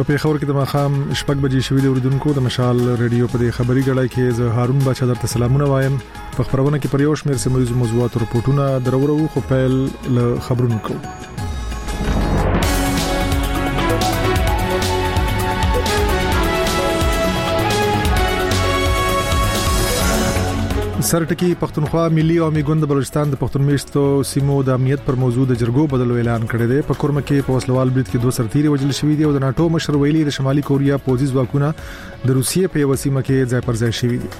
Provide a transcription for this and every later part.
په پیښور کې د ماښام شپږ بجې شوې د اوریدونکو د مشال ریډیو په خبري غړای کې زه هارون بچا درته سلامونه وایم. په خبرونه کې پر یو شمېر سیمه موضوعات او رپورټونه درورو خو پیل له خبرونو کو. سرټکی پښتونخوا ملي او میګوند د بلوچستان د پښتون میشتو سیمو د امنیت پر موضوع د جرګو بدلو اعلان کړی دی. په کورمه کې په وسلوال برید کې 2 سرتیري وژل شوي دي او د ناتو مشر ویلي د شمالي کوریا پوځي ځواکونه د روسیې په یو سیمه کې ځای پر ځای شوي دي.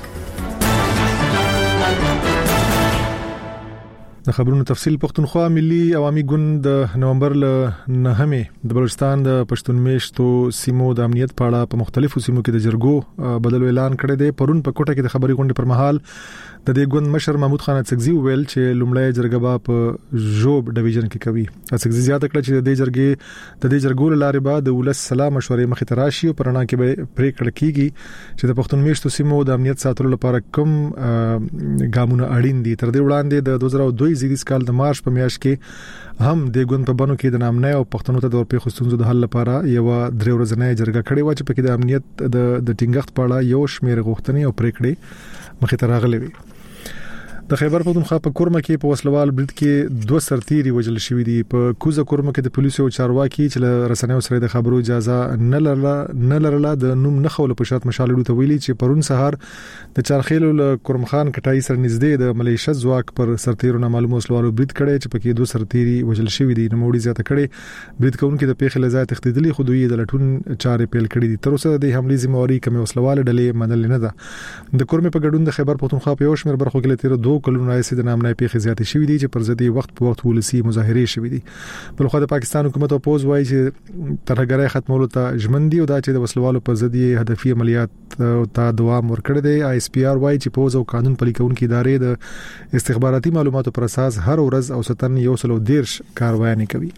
د خبرونو تفصیل پښتونخوا ملي عوامي ګوند د نومبر ل 9 د بلوچستان د پښتون میشتو سیمو د امنیت په اړه په مختلفو سیمو کې د جرګو بدلو اعلان کړی دی. پرون په کوټه کې د خبري غونډې پر مهال د دې ګوند مشر محمود خان اڅکزي ویل چې لومړی جرګه به په جوب ډیویژن کې کوي. اڅکزي زیاته کړه چې د دې جرګو لاره به د ولس سلام مشورې مخې ته راشي او پرنا کې به پریکړه کیږي چې د پښتون میشتو سیمو د امنیت ساتلو لپاره کوم ګامونه اړین دي. تر دې وړاندې د 2002 زیږدیز کال د مارچ په میاشت کې هم د ګوند په بانو کې د نامنۍ او پښتنو ته د اورپی خصوصو د حل لپاره یو 3 ورځې جرګه کړې و چې پکې د امنیت د ټینګښت په اړه یو شمېر غوښتنې او پریکړې مخې ته راغلي وي. د خیبر پښتونخوا په کورمه کې په وسلوال برید کې 2 سرتیري وژل شوي دي. په کوزه کورمه کې د پولیسو چارواکي چې له رسنیو سره د خبرو اجازه نه لرله د نوم نه خول په شرط مشالړو ته ویلي چې پرون سهار د چارخیلو له کورمخان کټای سره نږدې د ملیشه ځواک پر سرتیرو معلوم وسلوال برید کړي چې پکې 2 سرتیري وژل شوي دي. نو موړي زیاته کړي برید کوونکي د پیښې لزای تخدیدلي خو دوی د لټون چارې پیل کړې دي. تر اوسه د حملې ذمہواری کوم وسلوال ډلې منل نه ده. د کورمه په ګډون د خیبر پښتونخوا په یو شمېر برخو کې لته 2 کلونو راځي د نامنۍ پیښې زیاتې شوې دي چې پر ضد وخت په وخت ولسی مظاهره شوې دي. بل خو د پاکستان حکومت او پوز وایي چې ترهګرۍ ختمولو ته ژمن دي او دا چې د وسلوالو پر ضد هدفي عملیات ته دوام ورکړي دي. آی اس پی آر وایي چې پوز او قانون پلي کوونکي ادارې د استخباراتي معلوماتو پر اساس هر ورځ اوسطن 113 کاروایي کوي.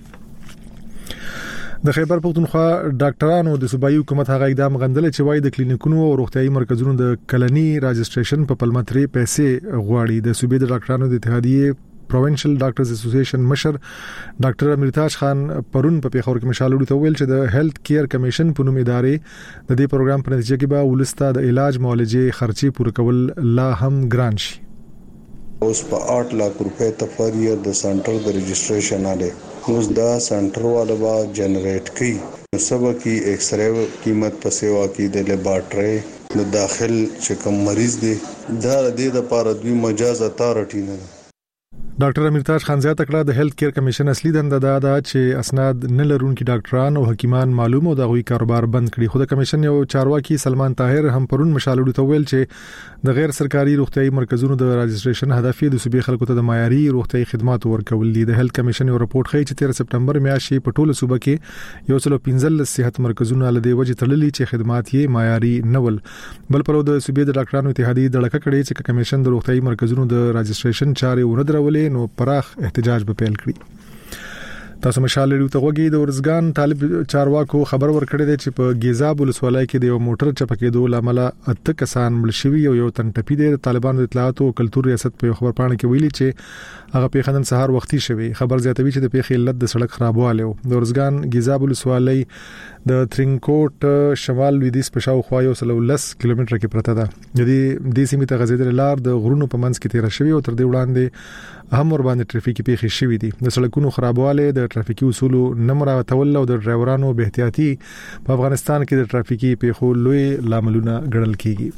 د خیبر پښتونخوا ډاکټرانو د صوبایي حکومت هغه اقدام غندل چې وایي د کلینیکونو او روغتيایي مرکزونو د کلني راجستریشن په پلمتري پیسې غواړي. د صوبې د ډاکټرانو د اتحادیې پروینشل ډاکټرز اسوسییشن مشر ډاکټر امرتاج خان پرون په پیښور کې مشالړو ته ویل چې د هیلث کیر کمیشن په نوم ادارې د دې پروګرام په نتیجه کې به ولسته د علاج معالجې خرچي پوره کول لا هم ګران شي. اوس په 8 لک روپے تفریه د سنټر د رجسٹریشن اله اوس دا سنټر والا با جنریټ کی سبا کی ایکس ری قیمت په سیوا کی د لیبارټری د داخل چې کوم مریض دی دا د دې لپاره دوی مجاز اتارټی نه. ډاکټر امرتاج خان زیاته کړه د هیلث کیر کمیشن اصلي دنده دا چې اسناد نه لرونکي ډاکټران او حکیمان معلوم او د غوي کاروبار بند کړي. خو د کمیشن یو چارواکي سلمان طاهر هم پرون مشالړو ته ویل چې د غیر سرکاري روغتيایي مرکزونو د راجستریشن هدف د صوبې خلکو ته د معیاري روغتيایي خدماتو ورکول دي. د هیلث کمیشن یو رپورت ښیي چې 13 سپټمبر میاشتې په ټوله صوبه کې 115 صحت مرکزونه له دې وجې تړلي چې خدمات یې معیاري نه ول. بل پرو د صوبې د ډاکټرانو اتحادیې دړه کړې چې کمیشن د روغتيایي مرکزونو د راجستریشن چارې ونه درولې نو پراخ احتجاج به پیل کړي. تاسو مشال لري ته وګورئ د ورزګان طالب چارواکو خبر ورکړی دی چې په ګیزاب ولسوالۍ کې د یو موټر چپکېدو لامل 8 کسان مړ شوي او یو تن ټپي دي. طالبانو د اطلاعات او کلتور ریاست په خبر پاڼه کې ویلي چې هغه په خندن سهار وختي شوی. خبر زیاتوي چې د پیښې علت د سړک خرابواله او د ورزګان ګیزاب ولسوالۍ د ترینکوټ شمال لویدیځ په شاوخوا 110 کیلومتره کې پرته ده. د سیمې ته غځیدل لار د غرونو په منځ کې تیر شوی او تر دې وړاندې هم ور باندې ټریفیکي پیښې شوې دي. د سړکونو خرابواله د ټریفیکي اصولو نه مراعاتول او د ډرایورانو به احتیاطي په افغانستان کې د ټریفیکي پیښو لوی لاملونه ګڼل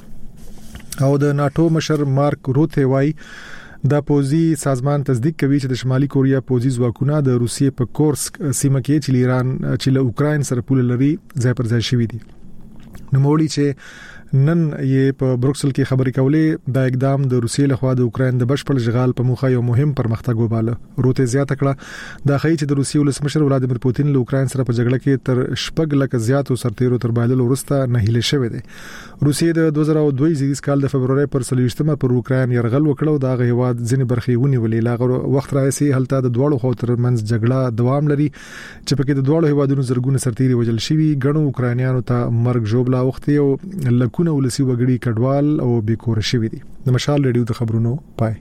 کیږي. او د ناتو مشر مارک روته وایي دا پوزي سازمان تصدیق کوي چې د شمالي کوریا پوزي ځواکونه د روسیې په کورسک سیمه کې چې ایران چې له اوکراین سره پول لري ځای پر ځای شوی دي. نو موړي چې نن یې په بروکسل کې خبرې کولې دا اقدام د روسیې لخوا د اوکراین د بشپړ اشغال په موخه یو مهم پرمختګ وباله. روته زیاته کړه دا ښیي چې د روسیې ولسمشر ولادیمیر پوتین له اوکراین سره په جګړه کې تر 6 لک زیاتو سرتیرو تر بایلل ورسته نه هیله شوې ده. روسیې د 2002 زیږدیز کال د فبرवरी پر 23 پر اوکراین يرغل وکړو دا غواد ځینې برخې ونیولې. لاغه وخت راځي هلته د دوړو خو تر منځ جګړه دوام لري چې پکې د دوړو هیوادونو زرګونه سرتیري وژل شوي. ګڼو اوکراینیانو ته مرګ جوړلا وختي او لکونه ولسی وګړي کډوال او بیکور شوي دي. د مشال ریډیو د خبرونو پای.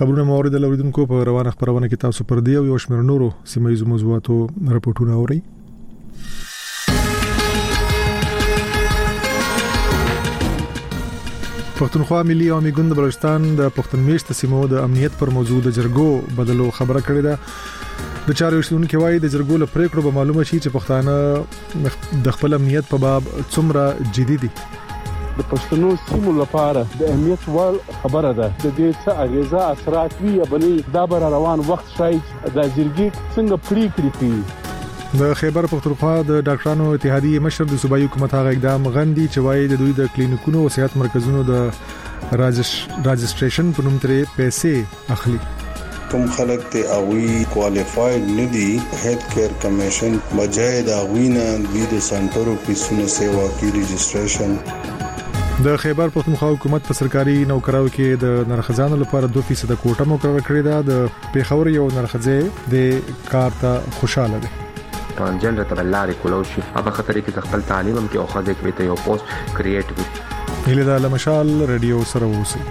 خبرونه مورد لوریدونکو په روانه خبرونه کې تاسو پر دی او یو شمېر نورو سیمایي موضوعاتو راپورټونه اورئ. پښتونخوا ملي عوامي ګوند بلوچستان د پښتون میشت سیمو د امنیت پر موضوع د جرګو بدلو خبره کړې ده. د چارو شتونکو وايي د جرګو له پریکړو به معلومه شي چې پښتانه د خپل امنیت په باب څومره جدي دي. د پښتنو سیمو لپاره د اهمیت ور خبره ده. د دې څه اغیزه اثرات وی بلې دا بر روان وخت شای د جرګې څنګه پریکړې کوي. د خیبر پښتونخوا د ډاکټرانو اتحادیې مشر د صوبایي حکومت هغه اقدام غندي چې وايي د دوی د کلینیکونو او صحت مرکزونو د راجستریشن په نوم ترې پیسې اخلي. کوم خلک ته اوی کوالیفاید ندي هیلث کیر کمیشن بجای دا وینا د سنټرو پیسونو سیوا کی رجستریشن. د خیبر پښتونخوا حکومت په سرکاري نوکراو کې د نرخزانو لپاره 2% کوټه مقرره کړې ده. د پیښور یو نرخزه د کار ته خوشاله ده. ترانسجندر ته لارې کولوشي هغه خطرې کې خپل تعلیم هم کې او خاصه کې ته یو پوسټ کریټ وي. هله د لمشال رادیو سره وسی.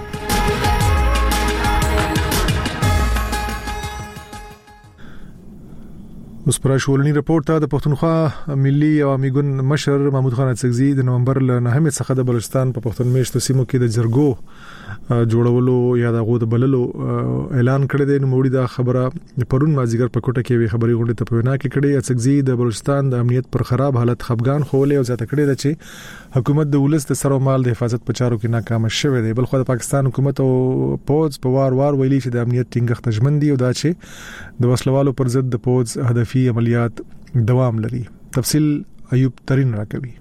اوس پر شولنی رپورت ته د پښتونخوا ملي عوامي ګوند مشر محمود خان اڅکزي د نومبر ل 9 څخه د بلوچستان په پښتون میشت سیمو کې د جرګو جوړولو یا د غوډ بللو اعلان کړی دی. نو موړي دا خبره پرون مازیګر په کوټه کې وی خبري غونډه ته په وینا کې کړي. اڅکزي د بلوچستان د امنیت پر خراب حالت خفګان خولې او ځاته کړی دی چې حکومت د ولس د سر او مال د حفاظت په چارو کې ناکام شوه دی. بلخو د پاکستان حکومت او پوز په وار ویلي چې د امنیت ټینګښت ژمن دي او دا چې د وسلوالو پر ضد د پوز هدفي عملیات دوام لري. تفصیل ایوب ترين راکوي.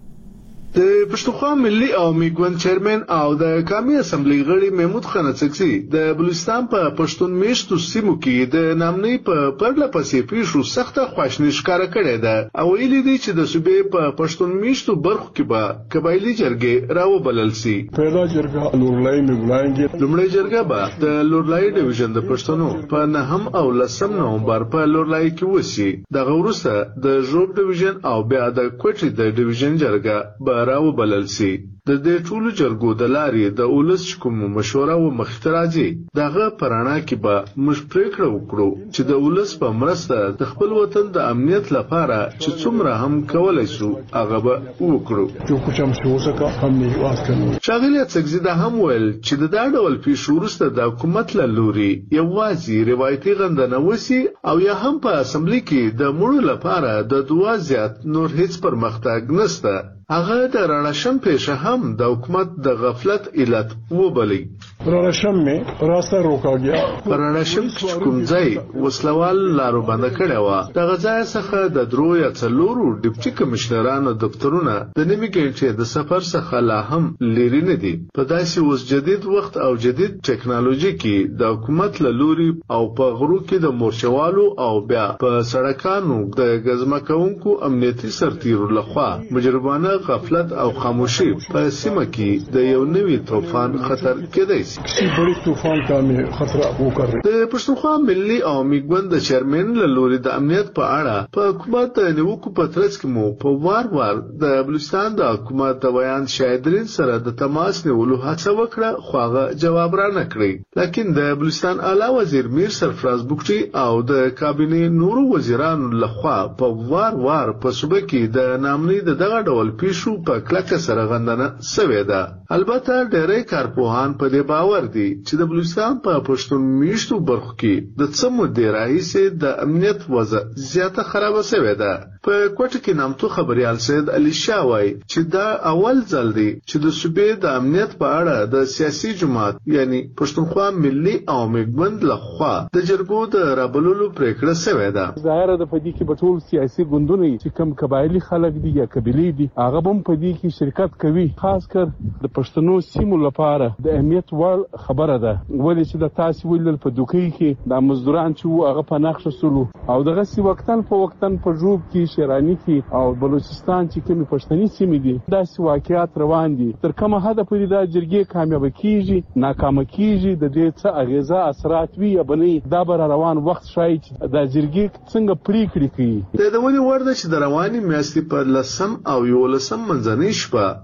د پښتونخوا ملي عوامي ګوند چیرمن او د قومي اسمبلی غړي محمود خان اڅکزي د بلوچستان په پښتون میشتو سیمو کې د نامنۍ په پرله پسې پیښو سخته خواشنی ښکارا کړې ده او ویلي دي چې د صوبې په پښتون میشتو برخو کې به قبایلی جرګې راوبلل شي. پیدا جرګه لورلای میګلانګي لومړی جرګه به د لورلای ډیویژن د پښتنو په 9 او 10 نومبر په لورلای کې وشي. د غورسه د ژوب ډیویژن او بیا د کوټي د ډیویژن جرګه راو بلل سي. د دې ټولو جرګو د لارې د اولس کوم مشوره او مختراجي دغه پرانا کې به مش پریکړه وکړو چې د اولس په مرسته د خپل وطن د امنیت لپاره چې څومره هم کولای شو هغه به وکړو. چې کوم څه وسکه هم نه واسکنه. شاغلی اڅکزي د هم ویل چې د دا ډول پیښو وروسته د حکومت له لوري یوازې روایتي غندنه وسی او یا هم په اسمبلی کې د مړو لپاره د دوا زیات نور هیڅ پرمختګ نشته. هغه د رانشم پیښه هم د حکومت د غفلت علت وبلی. رانشم می راسته روکا گیا. رانشم کوم ځای وسلوال لارو بند کړي و. د غځای څخه د درو یا څلورو ډیپټي کمشنرانو دفترونه د نیمه ګڼې د سفر څخه لا هم لري نه دي. په داسې اوس جدید وخت او جدید ټکنالوژي کې د حکومت له لوري او په غرو کې د مورچوالو او بیا په سړکانو د غزمکونکو امنیتي سرتیرو لخوا مجرمانه غفلت او خاموشي په سیمه کې د یو نوي طوفان خطر کېدای شي. بڑی طوفان کا خطر وکړ. د پښتونخوا ملي عوامي ګوند د چیرمن له لوري د امنیت په اړه په حکومت د نیوکو په ترڅ کې مو په وار د بلوچستان د حکومت د بیان شاهدرین سره د تماس نیولو هڅه وکړه خو هغه جواب را نه کړی. لکن د بلوچستان اعلی وزیر میر سرفراز بوکټي او د کابینې نورو وزیرانو لخوا په وار په صوبه کې د نامنۍ د دغه ډول پیښو په کلکه سره غندنه شوې ده. البته ډېری کارپوهان په دې باور دي چې د بلوچستان په پښتون میشتو برخو کې د څه مودې راهیسې د امنیت وضع زیاته خرابه شوې ده. په کوټه کې نامتو خبريال سید علي شاه وایي چې دا اول ځل دی چې د صوبې د امنیت په اړه د سیاسي جماعت یعنی پښتونخوا ملي عوامي ګوند لخوا د جرګو د رابللو پریکړه شوې ده. ظاهر د پدې کې په ټول سیاسي ګوندونو چې کم قبایلی خلک دي یا قبيلي دي هغه هم په دې کې شرکت کوي. خاص کر د پښتنو سیمو لپاره د اهمیت ور خبره ده. ولې چې د تاسو ویل په دوکۍ کې د مزدوران چې هغه په نقشه سولو او دغه سی وختن په جوب کې شیرانی کې او بلوچستان چې کومي پښتني سیمې دي داسې واقعیات روان دي. تر کومه حد پورې دا جرګې کامیاب کیږي ناکام کیږي د دې څه اغیزه اثرات وی یا بنې دا بر روان وخت شاید د جرګې څنګه پریکړې کوي. د ونی ورده چې د رواني میاشتې په 10 او 11 منځنۍ شپه د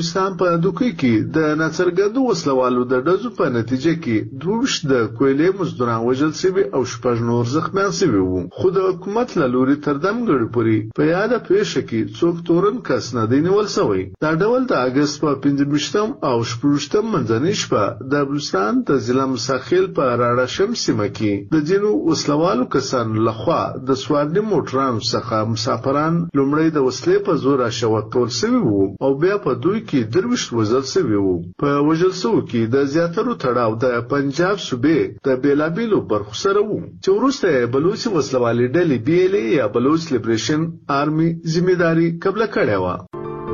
بلوچستان په دوکي کې د ناڅرګندو وسلوالو د ډزو په نتیجه کې 22 د کویلې مزدوران وژل شوي او 6 نور زخمیان شوي وو. خو د حکومت له لوري تر دمګړي پورې په یاده پیښه کې څوک تورن کس نه دی نیول شوی. دا ډول د اگست په 15 او 16 منځنۍ شپه د بلوچستان د ضلع مساخیل په راډا شمس سیمه کې د ځینو وسلوالو کسانو لخوا د سوارلي موټرانو څخه مسافران لومړی د وسلې په زور راشوتول شوي وو او بیا په دوی کې 23 وژل شوي وو. په وژل شوو کې د زیاترو تړاو د پنجاب صوبې د بیلابیلو برخو سره وو چې وروسته بلوچ وسلوالي ډلې BLA یا بلوچ لیبریشن آرمي ذمہداري قبل کړې و.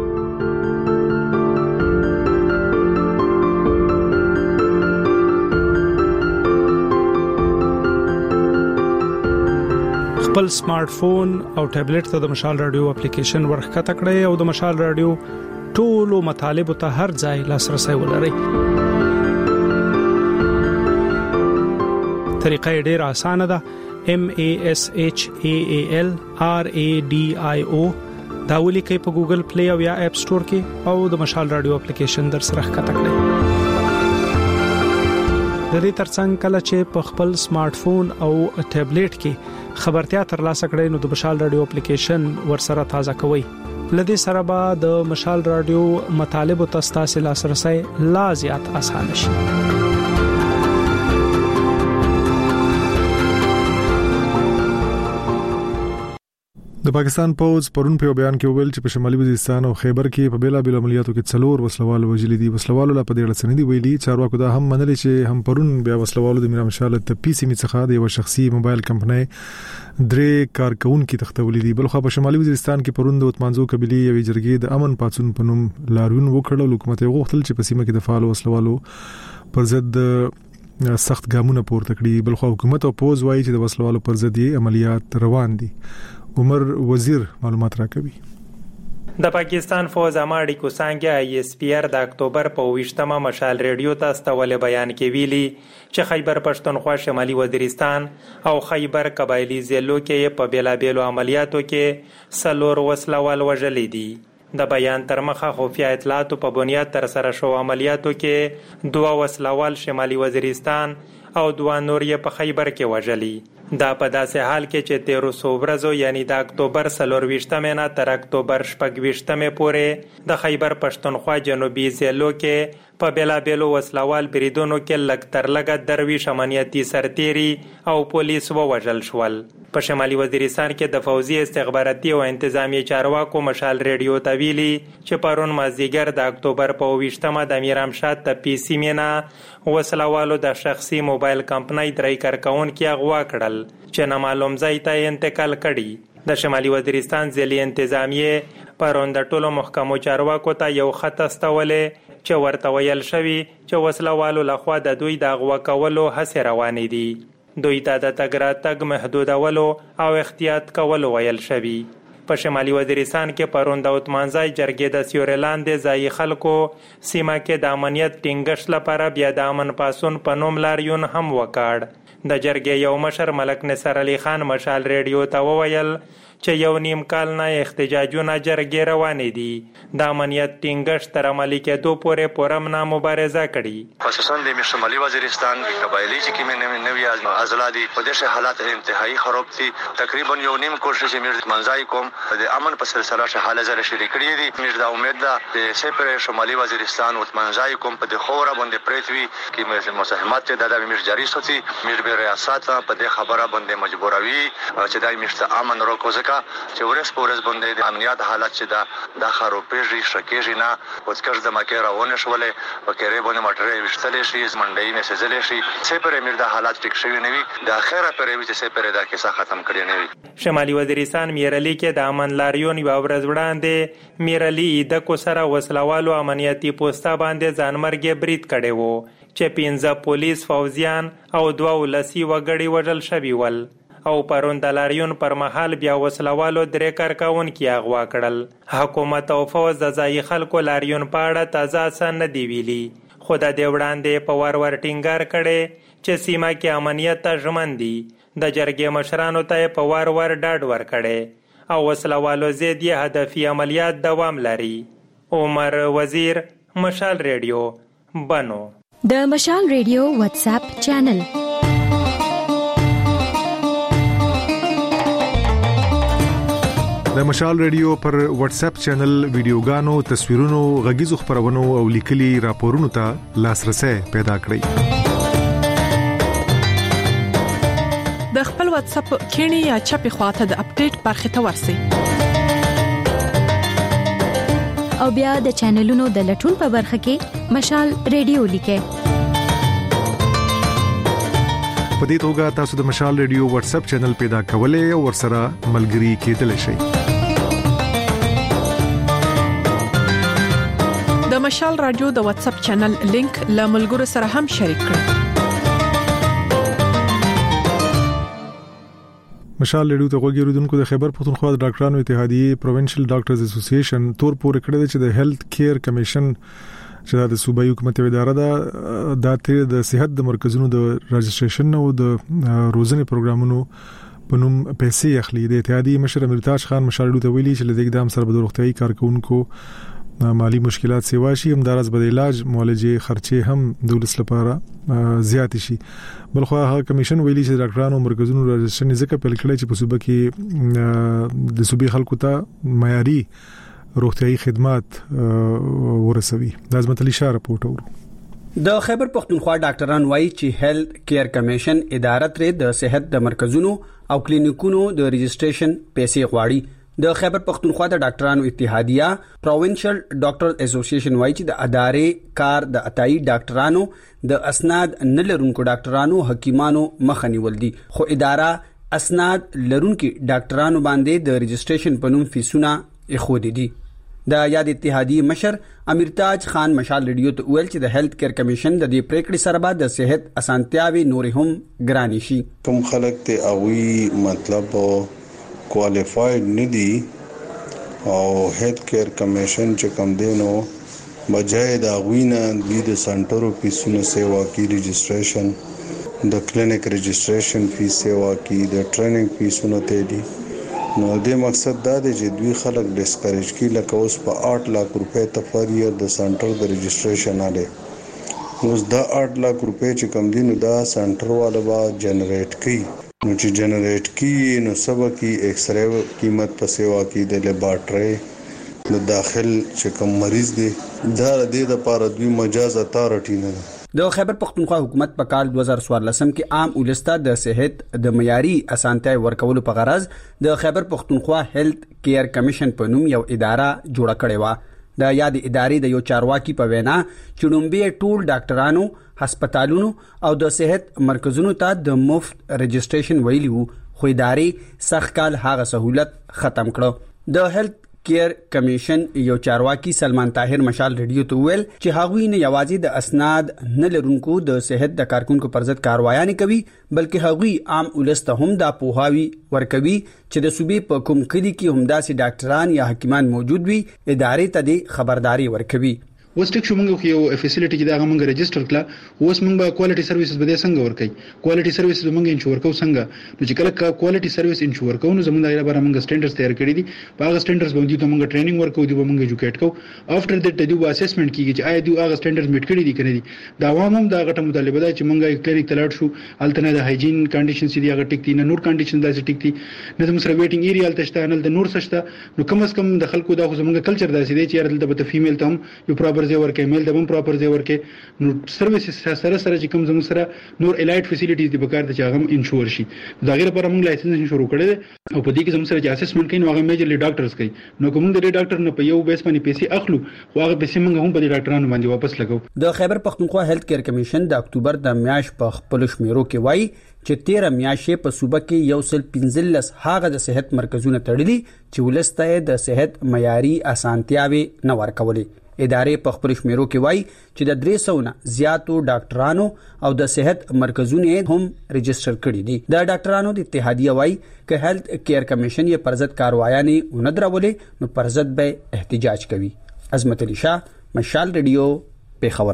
خپل سمارټ فون او ټابلیټ ته د مشال رادیو اپلیکیشن ورخته کړئ او د مشال رادیو ټولو مطالب ته هر ځای لاسرسي ولرئ. طریقه ډېره اسانه ده. MASHAAL RADIO دا ولیکئ په ګوګل پلی او یا اپ سٹور کې او د مشال رادیو اپلیکیشن در سره ښکته کړئ. د دې ترڅنګ کله چې په خپل سمارټ فون او ټابلیټ کې خبرتیا ترلاسه کړئ نو د مشال رادیو اپلیکیشن ورسره تازه کوئ. لدې سره به د مشال رادیو مطالب او تاسو لاسرسي لا زیات اسانه شي. د پاکستان پوز پرون په بیان کې ویل چې په شمالي وزیرستان او خیبر کې په بیلا بیل عملیاتو کې 4 وسلوال وژلي دي. وسلوالو لا په دې اړه سندې ویلي. چارواکو دا هم منلي چې هم پرون بیا وسلوالو د میرام شاله ته PC څخه د یو شخصي موبایل کمپنۍ 3 کارکونکو تختولې دي. بلخو په شمالي وزیرستان کې پرون د وتمانزو قبيله یوې جرګې د امن پاتون په نوم لاریون وکړل. حکومت غوښتل چې په سیمه کې د فعال وسلوالو پر ضد سخت ګامونه پورته کړي. بلخو حکومت او پوز وایي چې د وسلوالو پر ضد عملیات روان دي. عمر وزیر معلومات راکوي. د پاکستان فوج اماړي کو څنګه ISPR د اکتوبر په 28مه مشال ریډیو ته استول بیان کې ویلي چې خیبر پښتونخوا شمالي وزیرستان او خیبر قبایلی ضلعو کې په بیلابیلو عملیاتو کې 4 وسلوال وژلي دي. د بیان تر مخه خفیه اطلاعاتو په بنیاد تر سره شو عملیاتو کې 2 وسلوال شمالي وزیرستان او 2 نور یې په خیبر کې وژلي. دا په داسې حال کې چې 1300 ورځو یعنی د اکتوبر 24مه نه تر اکتوبر 26مه پورې د خیبر پښتونخوا جنوبي ضلعو کې په بیلابیلو وسلوال بریدونو کې لږ تر لږه 23 امنیتي سرتیري او پولیس ووژل شول. په شمالي وزیرستان کې د فوزي استخباراتي او انتظامی چارواکو مشال ریډیو ته ویلي چې پرون مازدیګر د اکتوبر په 28مه د میرام شاه ته PC مینا وسلوالو د شخصي موبایل کمپنۍ 3 کارکونکو اغوا کړل چې نامعلوم ځای ته انتقال کړي. د شمالي وزیرستان ضلعي انتظامیه پرون د ټولو محکمو چارواکو ته یو خط استولې چې ورته ویل شوی چې وسلوالو لخوا د دوی د اغوا کولو هڅې روانې دي. دوی ته د تګ راتګ محدودولو او احتیاط کولو ویل شوی. په شمالي وزیرستان کې پرون د وتمانځای جرګې د سیورلاند ځای خلکو سیمه کې د امنیت ټینګښت لپاره بیا د امن پاسون په نوم لاریون هم وکړ. د جرګې یو مشر ملک نصر علي خان مشال ریډیو ته وویل چې یو نیم کال نه احتجاجونه جرګې روانې دي. د امنیت ټینګښت تر عملي کېدو پورې پرمنه مبارزه کړي. خصوصا د شمالي وزیرستان قبایلی چې کومې نوې ازلادي په دې حالات انتهایی خراب دي. تقریبا یو نیم کوشش مې منځای کوم د امن په سلسله حاله زره شریک کړی دي. مې دا امید ده چې سپر شمالي وزیرستان او منځای کوم په خوره باندې پریتوي کې مساهمت د مې جاری ساتي. مې به ریاست په دې خبره باندې مجبوروي چې دای مې امن روکوزه چې ورس پورس باندې د امنیت حالت چې د خروپېږي شکېږي نه وڅکر د مکه راونه شولې وکړې باندې مټرې وشتلې شي زمنډې نه سزلې شي سپر امیر د حالت ټیک شوی نه وي د اخره پرې چې سپر دا کیسه ختم کړي نه وي. شمالي وزیرستان میرالي کې د امن لاریون یو ورځ وړاندې میرالي د کو سره وسلوالو امنیتي پوسټه باندې ځانمرګي برید کړي وو چې 15 پولیس فوجیان او 2 ولسی وګړي وژل شوي ول. او پرون د لاریون پر مهال بیا وسلوالو 3 کارکونکو اغوا کړل. حکومت او فوج د ځای خلکو لاریون په اړه تازه سن دی ویلي. خو د دې وړاندې په ور ټینګار کړي چې سیمه کې امنیت ژمن دي. د جرګې مشرانو ته په ور ډاډ ورکړي او وسلوالو زیدي هدفي عملیات دوام لري. عمر وزیر، مشال ریډیو بنو. د مشال ریډیو واتس اپ چینل. د مشال ریډیو پر واتس اپ چینل ویډیوګانو، تصویرونو، غږیزو خبرونو او لیکلي راپورونو ته لاسرسي پیدا کړئ. د خپل واتس اپ کینی یا چپی خواته د اپډیټ برخه ته ورسئ. او بیا د چینلونو د لټون په برخه کې مشال ریډیو لیکئ. په دې توګه تاسو د مشال ریډیو واتس اپ چینل پیدا کولای او ورسره ملګري کېدلی شئ. د مشال رادیو د واتس اپ چینل لینک له ملګرو سره هم شریک کړئ. مشال ریډیو ته غوږیدونکو د خیبر پختونخوا د ډاکټرانو اتحادیه پروینشل ډاکټرز اسوسییشن تور پورې کړی چې د هیلث کیر کمیشن چې د صوبایي حکومت اداره ده د صحت د مرکزونو د رجسټریشن او د روزنې پروګرامونو په نوم پیسې اخلي. د اتحادیه مشر امیرتاج خان مشال ریډیو ته ویلي چې د اقدام سره به د روغتيایي کارکونکو مالی مشکلات سیوا شي، همدارس به د علاج معالجې خرچې هم د ولس لپاره زیات شي. بلخو هغه کمیشن ویلي چې ډاکټرانو مرکزونو رجسټریشن ځکه پیل کړی چې په صوبه کې د صوبې خلکو ته معیاري روغتيایي خدمات ورسوي. د عظمت علي شاه رپورټ اورو. د خیبر پختونخوا ډاکټران وایي چې هیلث کیر کمیشن اداره ترې د صحت د مرکزونو او کلینیکونو د رجسټریشن پیسې غواړي. د خیبر پختونخوا د ډاکټرانو اتحادیه پروینشل ډاکټر اسوسییشن وایي چې د ادارې کار د اتایي ډاکټرانو د اسناد نه لرونکو ډاکټرانو حکیمانو مخه نیول دي، خو اداره اسناد لرونکو ډاکټرانو باندې د رجسټریشن په نوم فیسونه اخودي دي. د یاد اتحادیه مشر امیرتاج خان مشال ریډیو ته ویل چې د هیلث کیر کمیشن د دې پریکړې سره به د صحت اسانتیاوي نور هم ګرانې شي. کوم خلک ته اوی مطلب کوالیفاید ندي او هیلث کیر کمیشن چې کوم دینو بجای دا غوینه د سنټرو فیسونو سیوا کی رجسټریشن د کلینیک رجسټریشن فیس سیوا کی د ټریننګ فیسونو ته دي. نو د مقصد دا دی چې دوی خلک ډیسکریج کی لکه اوس په 8 لک روپے تفریه د سنټر د رجسټریشن اله. اوس دا 8 لک روپے چې کوم دینو دا سنټر والا با جنریټ کی، نو چې جنریټ کی نو سبا کی ایکس رے قیمت په سیوا کی د لیبارټری د داخل چې کوم مریض دی دا د دې لپاره دوی مجاز اتارټی نه. د خیبر پختونخوا حکومت په کال 2014 کې عام ولستا د صحت د معیاري اسانتیا ورکولو په غرض د خیبر پختونخوا هیلث کیر کمیشن په نوم یو اداره جوړه کړې و. د یاد ادارې د یو چارواکي په وینا چې لومبي ټول ډاکټرانو، هسپتالونو او د صحت مرکزونو ته د مفت رجسټریشن ویلی وو، خو ادارې سخت کال هغه سہولت ختم کړو. د هیلث کیر کمیشن یو چارواکي سلمان طاهر مشال ریډیو ته ویل چې هغوی نه یوازې د اسناد نه لرونکو د صحت د کارکونکو پر ضد کاروایی نه کوي، بلکې هغوی عام ولست هم دا پوهاوی ورکوي چې د صوبې په کوم کلی کې هم داسې ډاکټران یا حکیمان موجود وي، ادارې ته د خبرداري ورکوي. اوس ټیک شو موږ یو فیسیلیټی چې دا موږ ريجستره کړه، اوس موږ به کوالټي سرویسز به څنګه ورکړي، کوالټي سرویسز موږ انشور کوو څنګه، نو چې کله کوالټي سرویس انشور کوو نو زموږ دغه لپاره موږ سټانډرډز تیار کړی دي، په هغه سټانډرډز باندې ته موږ ټریننګ ورکوو، دی موږ ایجوکیټ کوو. افټر دیټ دی اسسمنت کیږي چې آیا دی هغه سټانډرډز میټ کړی دي کنه دي. دا عوام هم دا غټه مطالبه ده چې موږ کلینیک تلاړ شو التنه د هایجین کنډیشنز دي هغه ټیک دي نه، نور کنډیشنز داسې ټیک دي نه، د مسره ویټینګ ایریا التشته نه، د نور سشته، نو کم از کم د خلکو دا خو زموږ کلچر داسې دی چې ارل د فیمیل ته هم یو پراپر ځای ورکې، میل ته هم پراپر ځای ورکې، نو سرویسز سره چې کوم زموږ سره نور الایټ فیسیلیټیز دي بکار د چې هغه انشور شي. دا غیر لپاره موږ لایسنس شروع کړی دی او په دې کې زموږ سره چې اسسمنت کوي نو هغه میجرلی ډاکټرز کوي، نو کوم د ډاکټر نه په یو بیس باندې پیسې اخلو خو هغه پیسې موږ هم په ډاکټرانو باندې واپس لګو. د خیبر پختونخوا هیلث کیر کمیشن د اکتوبر د میاشت په خپل شمیرو کې وایي چې 13 میاشتې په صوبه کې 115 هغه د صحت مرکزونه تړلي چې ولسته د صحت معیاري اسانتیاوي نه ورکولې. ادارې په خپل شمیرو کې وایي چې د 300 نه زیاتو ډاکټرانو او د صحت مرکزونه هم رجسټر کړي دي. د ډاکټرانو د اتحادیه وایي چې هیلث کیر کمیشن یې پرزت کاروایی نه ندرولې نو پرزت به احتجاج کوي. عظمت علي شاه، مشال ریډیو، پیښور.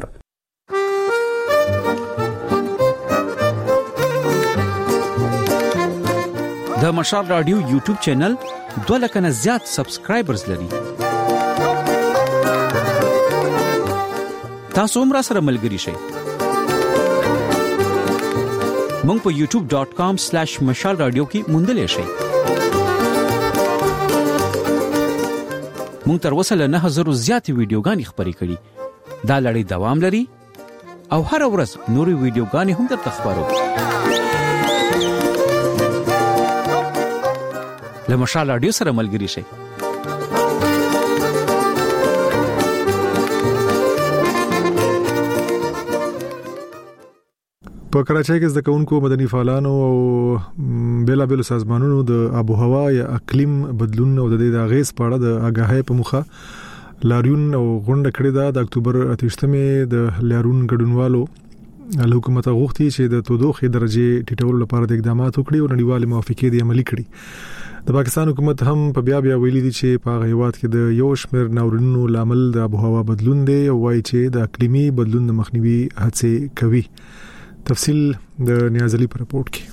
د مشال رادیو یوټیوب چینل 2 لک نه زیات سبسکرایبرز لري. تاسو هم را سره ملګري شئ. مونږ په youtube.com/مشال رادیو کې موندلې شئ. مونږ تر اوسه له 9000 زیاتې ویډیوګانې خپرې کړې. دا لړۍ دوام لري او هر ورځ نورې ویډیوګانې هم درته خبرو. له مشال رادیو سره ملګري شئ. په کراچۍ کې زده کوونکو مدني فعالانو او بیلابېلو سازمانونو د آب و هوا یا اقلیم بدلون او د دې د اغیز په اړه د آگاهۍ په مخه لاریون او غونډه کړې ده. د اکتوبر 28مې د لاریون ګډونوالو حکومت غوښتي چې د تودوخې درجه ټیټولو لپاره د اقدامات وکړي او نړیوالې موافقې دې عملي کړي. د پاکستان حکومت هم په بیا ویلي دي چې په هیواد کې د یو شمېر ناورینونو لامل د آب و هوا بدلون دی او وايي چې د اقلیمي بدلون د مخنیوي هڅې کوي. تفصیل د نیاز علي پر رپورت کې.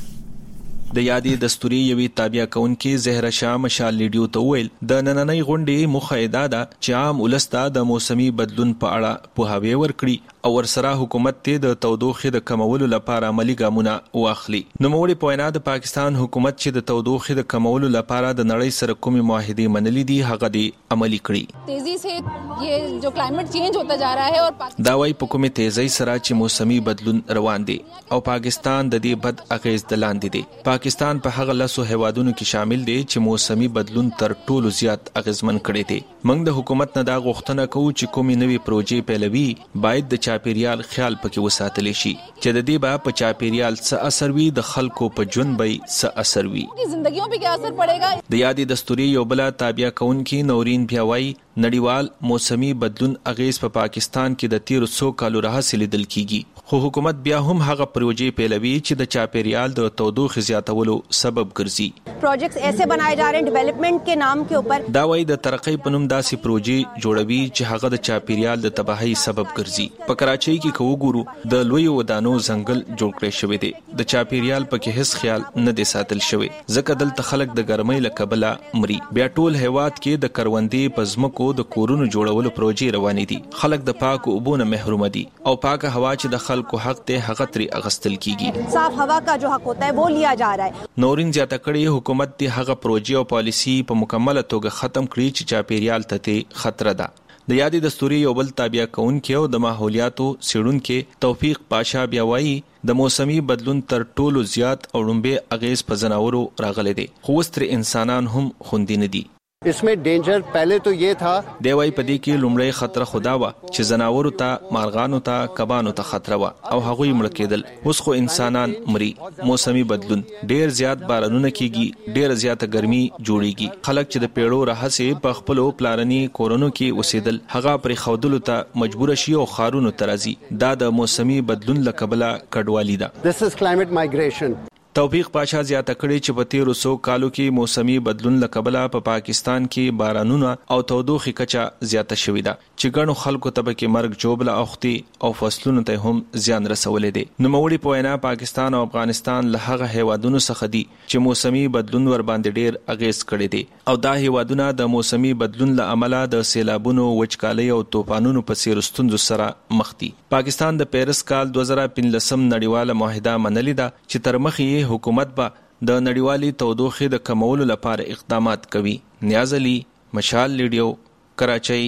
د یادې دستوري یوې تابع کونکي زهره شاه مشال لیډیو ته ویل د نننۍ غونډې مخایده ده چې عام ولسته د موسمي بدلون په اړه پوهاوی ورکړي او ورسره حکومت ته د تودوخې د کمولو لپاره عملی ګامونه واخلي. نوموړي په وینا د پاکستان حکومت چې د تودوخې د کمولو لپاره د نړۍ سره کومې معاهدې منلې دي هغه دې عملي کړي. تیزی سے یہ جو کلائمیٹ چینج ہوتا جا رہا ہے اور دا وايي په کومه تیزی سره چې موسمي بدلون روان دي او پاکستان د دې بد اغیز دلاندې دي. پاکستان په هغه لاسو هوادونو کې شامل دی چې موسمي بدلون تر ټولو زیات اغیزمن کړي دي. موږ د حکومت نه دا غوښتنه کوو چې کومې نوې پروژې پیلوي باید د چاپیریال خیال پکې وساتل شي چې د دې په چاپیریال څه اثر وي د خلکو په ژوند به څه اثر وي زندګیوں په کې اثر پړेगा. د یادې دستوري یو بل تابع کونکي نورین بیاوي نړیوال موسمي بدلون اغیز په پاکستان کې د 1300 کالو راهیسې لیدل کیږي خو حکومت بیا هم هغه پروژې پیلوي چې د چاپیریال د تودوخې زیاتولو سبب ګرځي. پروجیکټس ایسے بنائے جا رہے ہیں ڈیولپمنٹ کے نام کے اوپر. دا وايي د ترقۍ په نوم داسې پروژې جوړوي چې هغه د چاپیریال د تباہي سبب ګرځي. په کراچۍ کې کوګورو د لوی ودانو ځنګل جوړ کړی شوی دی. د چاپیریال په کې هیڅ خیال نه دی ساتل شوی ځکه دلته خلک د ګرمۍ له کبله مري. بیا ټول هیواد کې د کروندې په ځمکو د کورونو جوړولو پروژې روانې دي. خلک د پاکو اوبو نه محروم دي او پاکه هوا چې د خلکو حق ته هغه تری اغستل کیږي. صاف هوا کا جو حق ہوتا ہے وہ لیا جا رہا ہے. نورین زیاته کړي حکومت دی هغه پروژې او پالیسی په مکمله توګه ختم کړي چې چاپیریال ته خطر ده. د یادې دستوري یو بل تابع کونکي او د ماحولیاتو سیړونکو توفیق پاشا بیا وایي د موسمي بدلون تر ټولو زیات او لومبه اغیز په زناورو راغلي دي خو ستر انسانان هم خوندي نه دي. इसमें डेंजर पहले तो ये था دیوای پدې کې لومړی خطر خدا وا چې زناورو ته مارغانو ته کبانو ته خطر وا او هغه یې مړ کېدل. اوس خو انسانان مري. موسمي بدلون ډېر زیات بارانونه کیږي ډېر زیاته ګرمي جوړيږي. خلک چې د پیړو راهسه په خپلو پلانني کورونو کې اوسېدل هغه پر خودلو ته مجبور شي او خارونو ترازي. دا د موسمي بدلون لکبله کډوالي ده. This is climate migration. توفیق پاشا زیاته کړي چې په 1300 کالو کې موسمي بدلون لکبله په پاکستان کې بارانونه او تودوخې کچا زیاته شوې ده چې ګڼو خلکو ته به کې مرګ جوړه اوختي او فصلونو ته هم زیان رسولې دي. نوموړي په وینا پاکستان او افغانستان له هغه هیوادونو څخه دي چې موسمي بدلون ور باندې ډېر اغیز کړی دي او دا هیوادونه د موسمي بدلون له امله د سیلابونو وچکالۍ او طوفانونو په څیر ستونزو سره مخ دي. پاکستان د پیرس کال 2015 نړیواله معاهده منلې ده چې تر مخې حکومت به د نړیوالي تودوخې د کمولو لپاره اقدامات کوي. نیاز علي مشال لیډیو کراچۍ.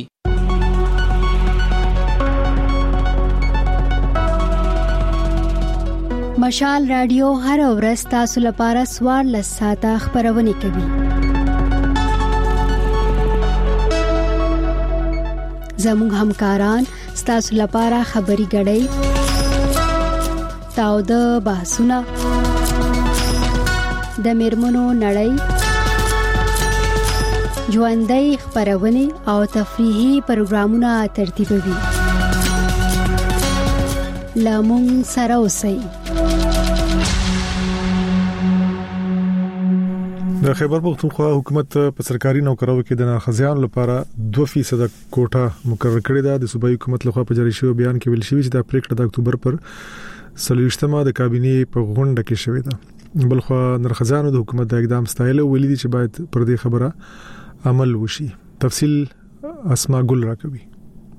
مشال رادیو هر ورځ تاسو لپاره 14 ساعته خبرونه کوي. زموږ همکاران تاسو لپاره خبري غړي تاو د بحثونه د میرمنو نړۍ ژوندۍ خبرونه او تفریحي پروګرامونه ترتیبوي. لامون سره اوسئ. د خیبر پختونخوا حکومت په سرکاري نوکرو کې د ناخزیان لپاره 2% کوټه مقرر کړې ده. د صوبایي حکومت لخوا په جاری شوی بیان کې ویل شوی چې د پریکړه د اکتوبر پر 30مه د کابینې په غونډه کې شوې ده. بلخو نرخزانو د حکومت د اقدام ستایل ویلي دي چې باید پر دې خبره عمل وشي. تفصیل اسما ګل راکوي.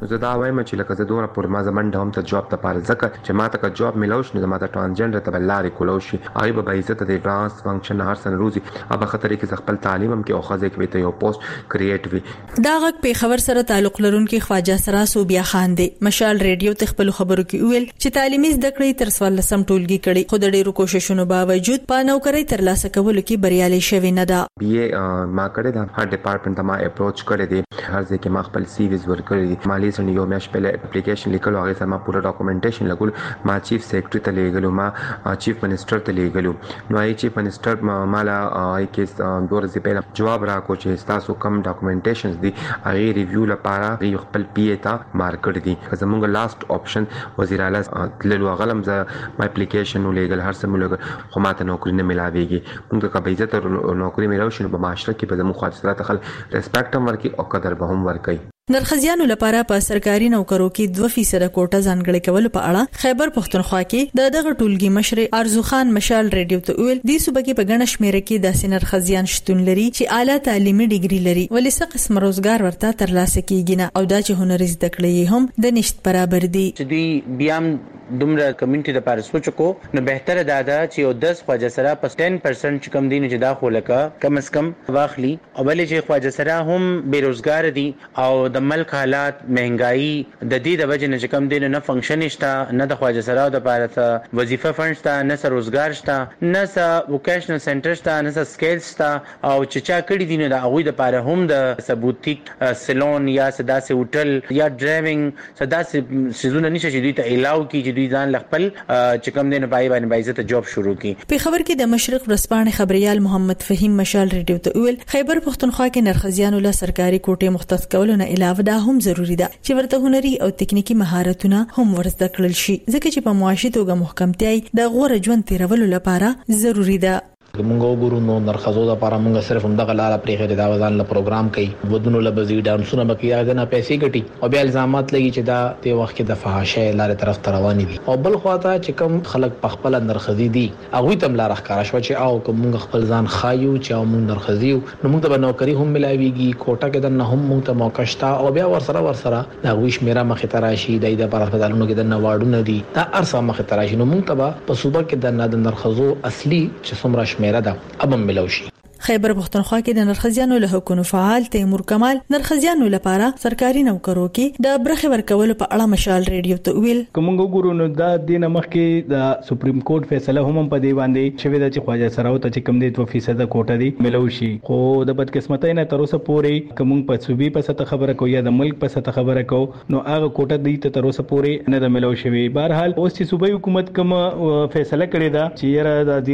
زه دا وایم چې لکه زه دوه پر ما زمنډ هم ته جاب ته پاره ځکه چې ما ته جاب ملوش نه ما ته ټرانسجنډر ته بلاري کولوشي هغه به عزت د ټرانس فنکشن هر سن روزي ابا خطرې کې خپل تعلیم هم کې او خزه کې ته یو پوسټ کریټ وي دا غږ په خبر سره تعلق لرونکي خواجه سراسو بیا خان دی مشال ریډیو ته خپل خبرو کې ویل چې تعلیمي زده کړې تر 14 ټولګي کړي خو د ډیرو کوششونو باوجود په نوکری تر لاسه کولو کې بریالي شوی نه ده بي ما کړی دا هر ډپارټمنټ ته ما اپروچ کړی دی هر ځکه ما خپل سی ویز ورکړی دی مالي سن یو میاش په اپلیکیشن لیکلو هغه سره ما پوره ډاکومېنټیشن لګول ما چیف سیکریټری ته لیکلو ما چیف منسٹر ته لیکلو نو ای چیف منسٹر مالا ای کې دوه ورځې पहिला جواب راکو چې تاسو کم ډاکومېنټیشنز دي هغه ریویو لپاره یو خپل پی ای ته مارک کړی دي زموږ لاست اپشن وزیر اعلی تللو غلم ز ما اپلیکیشن ولېګل هر څه ملګر خو ماته نوکری نه ملاويږي موږ ته به عزت نوکری ملاوي شنو په معاشره کې به زموږ خاطر خل ریسپیکټ هم ورکي او قدر به هم ورکي نرخزیانو لپاره په سرکاري نوکرو کې 2% کوټه ځانګړې کول په اړه خیبر پښتونخوا کې د دغه ټولګي مشر ارزو خان مشال ریډیو ته ویل د صوبې کې په غنښ میره کې د نرخزیان شتون لري چې اعلی تعلیمي ډیګري لري ولې څه قسم روزګار ورته ترلاسه کیږي نه او دا چې هنري زده کړې هم د نشټ برابر دي چې دی بیام دومره کمیونټي د پاره سوچ کو نو بهتره دا چې یو 10 خواجه سره په 10% چې کم دین چې دا خو لکه کم از کم واخلي او بلې چې خواجه سره هم بیروزګار دي او د ملک حالات مهنګائی د دې د وجه نه کم دین نه فنکشن شته نه د خواجه سره د پاره وظیفه فند شته نه سر روزګار شته نه س ووکیشنل سنټر شته نه س سکیل شته او چې چا کړي دي نو د هغه د پاره هم د سبوتیک سلون یا صدا سه هوټل یا ډرایوینګ صدا سه سيزونه نشه چې دوی ته الاو کی دوی ځان خپل چې کوم دین پای باندې عزت جاب شروع کی په خبر کې د مشرق ورسپانې خبريال محمد فهیم مشال ریډیو ته ویل خیبر پښتونخوا کې نرخزیانو له سرکاري کوټې مختص کولو نه علاوه دا هم ضروری ده چې ورته هنري او تکنیکی مهارتونه هم ورزده کړل شي ځکه چې په معاشي توګه محکمتۍ د غوړه ژوند تیرولو لپاره ضروری ده موږ وګورو نو نرخزو د لپاره موږ صرف هم دغه لاره پرې غیر دا وزن له پروګرام کوي ودونو لبزي ډانسونه بکیا غنه پیسې ګټي او بیا الزامات لګي چې دا د وخت کې د فحاشۍ لاره طرف روان دي او بل خواته چې کم خلک په خپل نرخزي دي هغه تم لاره ښکارا شو چې او کوم موږ خپل ځان خایو چې او موږ نرخزي نو موږ ته نوکری هم ملاويږي کوټه کې د نه هم موږ ته موقع شته او بیا ورسره دا ویش میرا مخه تراشي د په هسپتالونو کې د نواړو دي دا ارسه مخه تراشي نو موږ ته په صوبه کې د نرخزو اصلي چې څومره میرا ده ابم ملوشي خیبر پښتونخوا کې د نرخزیانو له حکومت فعال تیمور کمال نرخزیانو لپاره سرکاري نوکرو کې د برخه ورکولو په اړه مشال ریډیو ته ویل کوم ګورو نو دا د نمخ کې د سپریم کورټ فیصله هم په دی باندې شوی د چې خواجه سراو ته چې کم دی 2% کوټه دی ملوشي خو د بدقسمتۍ نه تر اوسه پورې کوم په صوبې په سطح خبره کو یا د ملک په سطح خبره کو نو هغه کوټه دی ته تر اوسه پورې نه د ملوشي بهرحال اوس چې صوبې حکومت کوم فیصله کړی دا چې یره د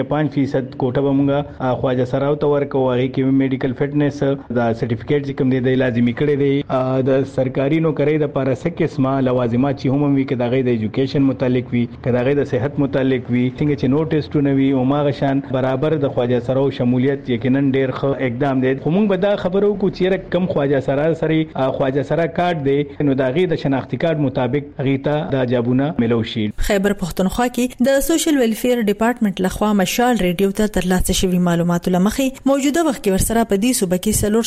0.5% کوټه بمغه خواجه سراو ته ورکو هغه کې میډیکل فټنس دا سرټیفیکیټ چې کوم دی لازمي کړی دی د سرکاري نوکری د لپاره څه قسمه لوازمات چې هم وي کدا غي د ایجوکیشن متعلق وي کدا غي د صحت متعلق وي څنګه چې نو ټیسټونه وي او ماغه شان برابر د خواجه سراو شمولیت یقینا ډیر ښه اقدام دی خو موږ به دا خبرو کو چې کم خواجه سرا سره خواجه سرا کارت دی نو دا غي د شناختی کارت مطابق غیتا د جابونه ملوشي خیبر پښتونخوا کې د سوشل ویلفیر ډپارټمنټ لخوا مشال ریډیو ته ترلاسه شوی معلوماتو لمخې موجوده وخت کې ورسره په دې صوبه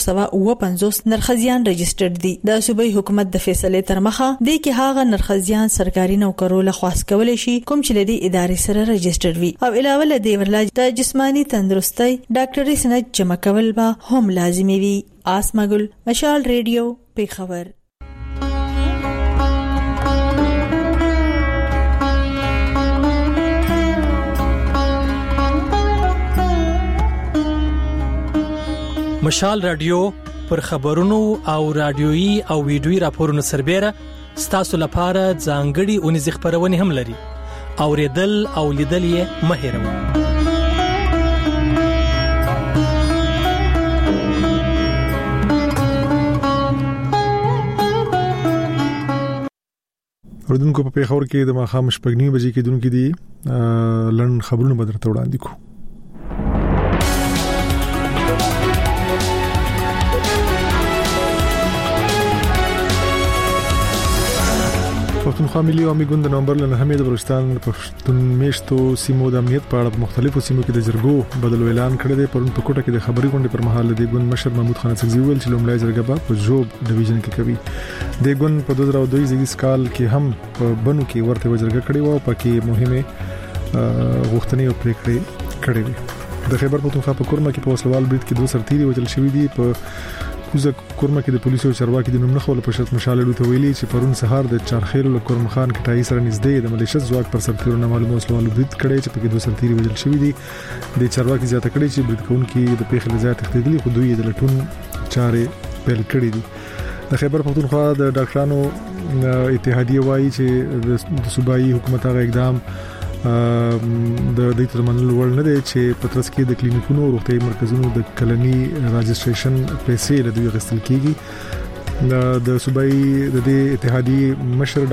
کې 350 نرخزیان رجسټرډ دي د صوبې حکومت د فیصله تر مخه د کې هاغه نرخزیان سرکاري نوکرو له خاص کولای شي کوم چې لدی ادارې سره رجسټر وي او علاوه له دې ورلا د جسمانی تندرستۍ ډاکټري سند جمع کول به هم لازمي وي آسمګل مشال ریډیو په خبر مشال رادیو پر خبرونو او رادیويي او ویډیويي راپورونو سربېره ستاسو لپاره ځانګړي اونیز خبرونه هم لري اوریدل او لیدل یې مه هېروئ اردوونکو په پیښور کې د ماخام شپږنی بجې کې دونکو دي لړن خبرونه بدرته وړاندې کو پښتونخوا ملي عوامي ګوند د نومبر له 9 د بلوچستان پښتون میشتو سیمو د امنیت په اړه مختلفو سیمو کې د جرګو بدلو اعلان کړی دی. پرون په کوټه کې د خبري غونډې پر مهال د ګوند مشر محمود خان اڅکزي ویل چې لومړی جرګه په جوب ډیویژن کې کوي. د ګوند په 2022 کال کې هم په بنو کې ورته جرګه کړې و او پکې مهمه غوښتنې او پریکړې کړې وې. د خیبر پښتونخوا په کورما کې په وسلوال برید کې 2 سرتیري وژل شوي دي. په کوزه کورما کې د پولیسو چارواکي د نوم نه خول په شرط مشاله لوته ویلي چې پرون سهار د چارخیلو له کورم خان کټای سره نږدې د ملیشیا ځواک پر سرتیرو نه معلومه وسلوال برید کړی چې پکې 2 سرتیري وژل شوي دي. د چارواکي زیاته کړی چې برید کوونکي د پیښې لزیات تخدیدلي خو دوی د لټون چارې پیل کړې دي. د خیبر پښتونخوا د ډاکټرانو اتحادیه وایي چې د صوبایي حکومت هغه اقدام د دې ترمنل ور نه دی چې پترس کې د کلینیکونو او روغتيایي مرکزونو د کلني راجستریشن پیسې له دوی غوښتل کیږي. د صوبایي د دې اتحادیه مشر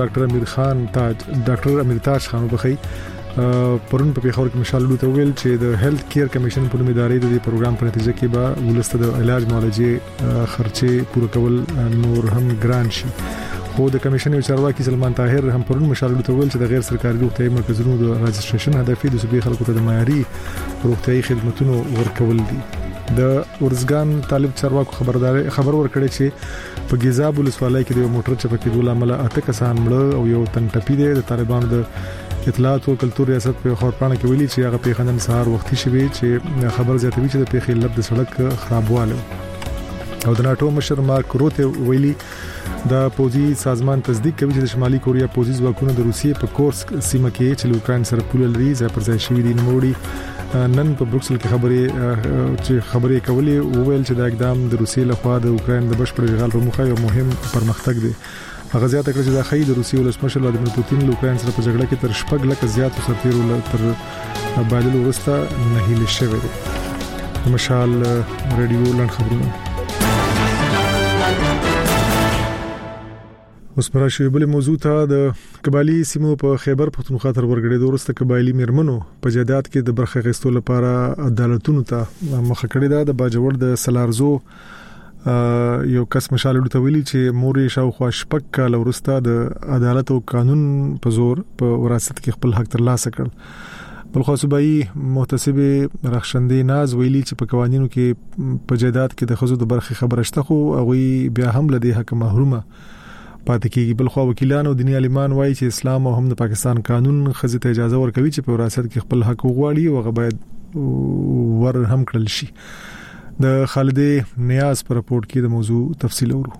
ډاکټر امیر تاج خان وبخي پرون په پیښور کې مشال لوته ویل چې د هیلث کیر کمیشن په نوم ادارې د دې پروګرام په نتیجه کې به ولسته د علاج معالجې خرچې پوره کول نور هم ګران شي. خو د کمیشن یو چارواکي سلمان طاهر هم پرون مشال لوته ویل چې د غیر سرکاري روغتيایي مرکزونو د راجستریشن هدف د صوبې خلکو ته د معیاري روغتيایي خدماتو ورکول دي. د ورزګان طالب چارواکو خبر ورکړی چې په ګیزاب ولسوالۍ کې د موټر چپکې دوه عمله 8 کسان مړ او یو تن ټپي دي. د طالبانو د اطلاعات او کلتور ریاست په خبرپاڼه کې ویلي چې هغه په خندن سهار وختي شوی چې خبر زیاتوي چې د پیښې لب د سړک خرابواله او د ناتو مشر مارک روته ویلي د پوزي سازمان تصدیق کوي چې د شمالي کوریا پوزي ځواکونه د روسیې په کورسک سیمه کې چې اوکرين سره پول لري ځای پر ځای شوی دي. نوموړي نن په بروکسل کې خبرې کولې او ویل چې د اقدام د روسیې لخوا د اوکرين د بشپړ اشغال په موخه یو مهم پرمختګ دی. هغه زیاته کړ چې د خې د روسیې ولسمشر ولادیمیر پوتین له اوکرين سره په جګړه کې تر 6 لک زیات سرتیرو تر بایدل ورسته نه هیله شوی دی. مشال رادیو لاند خبرونه اوس پر شیبل موضوع ته د قبایلی سیمو په خیبر پښتونخوا تر ورګړې دورسته قبایلی میرمنو په جداد کې د برخه غستو لپاره عدالتونو ته مخه کړې ده. د باجوړ د سلارزو یو کس مشال لوته ویلي چې مورې شاوخوا شپږ کال ورسته د عدالت او قانون په زور په وراثت کې خپل حق ترلاسه کړ. بل خو صوبایي محتسب رخصندې ناز ویلي چې په قوانینو کې په جداد کې د خزو د برخه خبرشته خو هغه بیا هم لدی حق محرومه پاتې کیږي. بل خو وکیلان او دیني عالمان وایي چې اسلام او هم د پاکستان قانون خزې ته اجازه ورکوي چې په وراثت کې خپل حق وغواړي او هغه باید ور هم کړل شي. د خالدې نیاز پر رپورت کې د موضوع تفصیل اورو.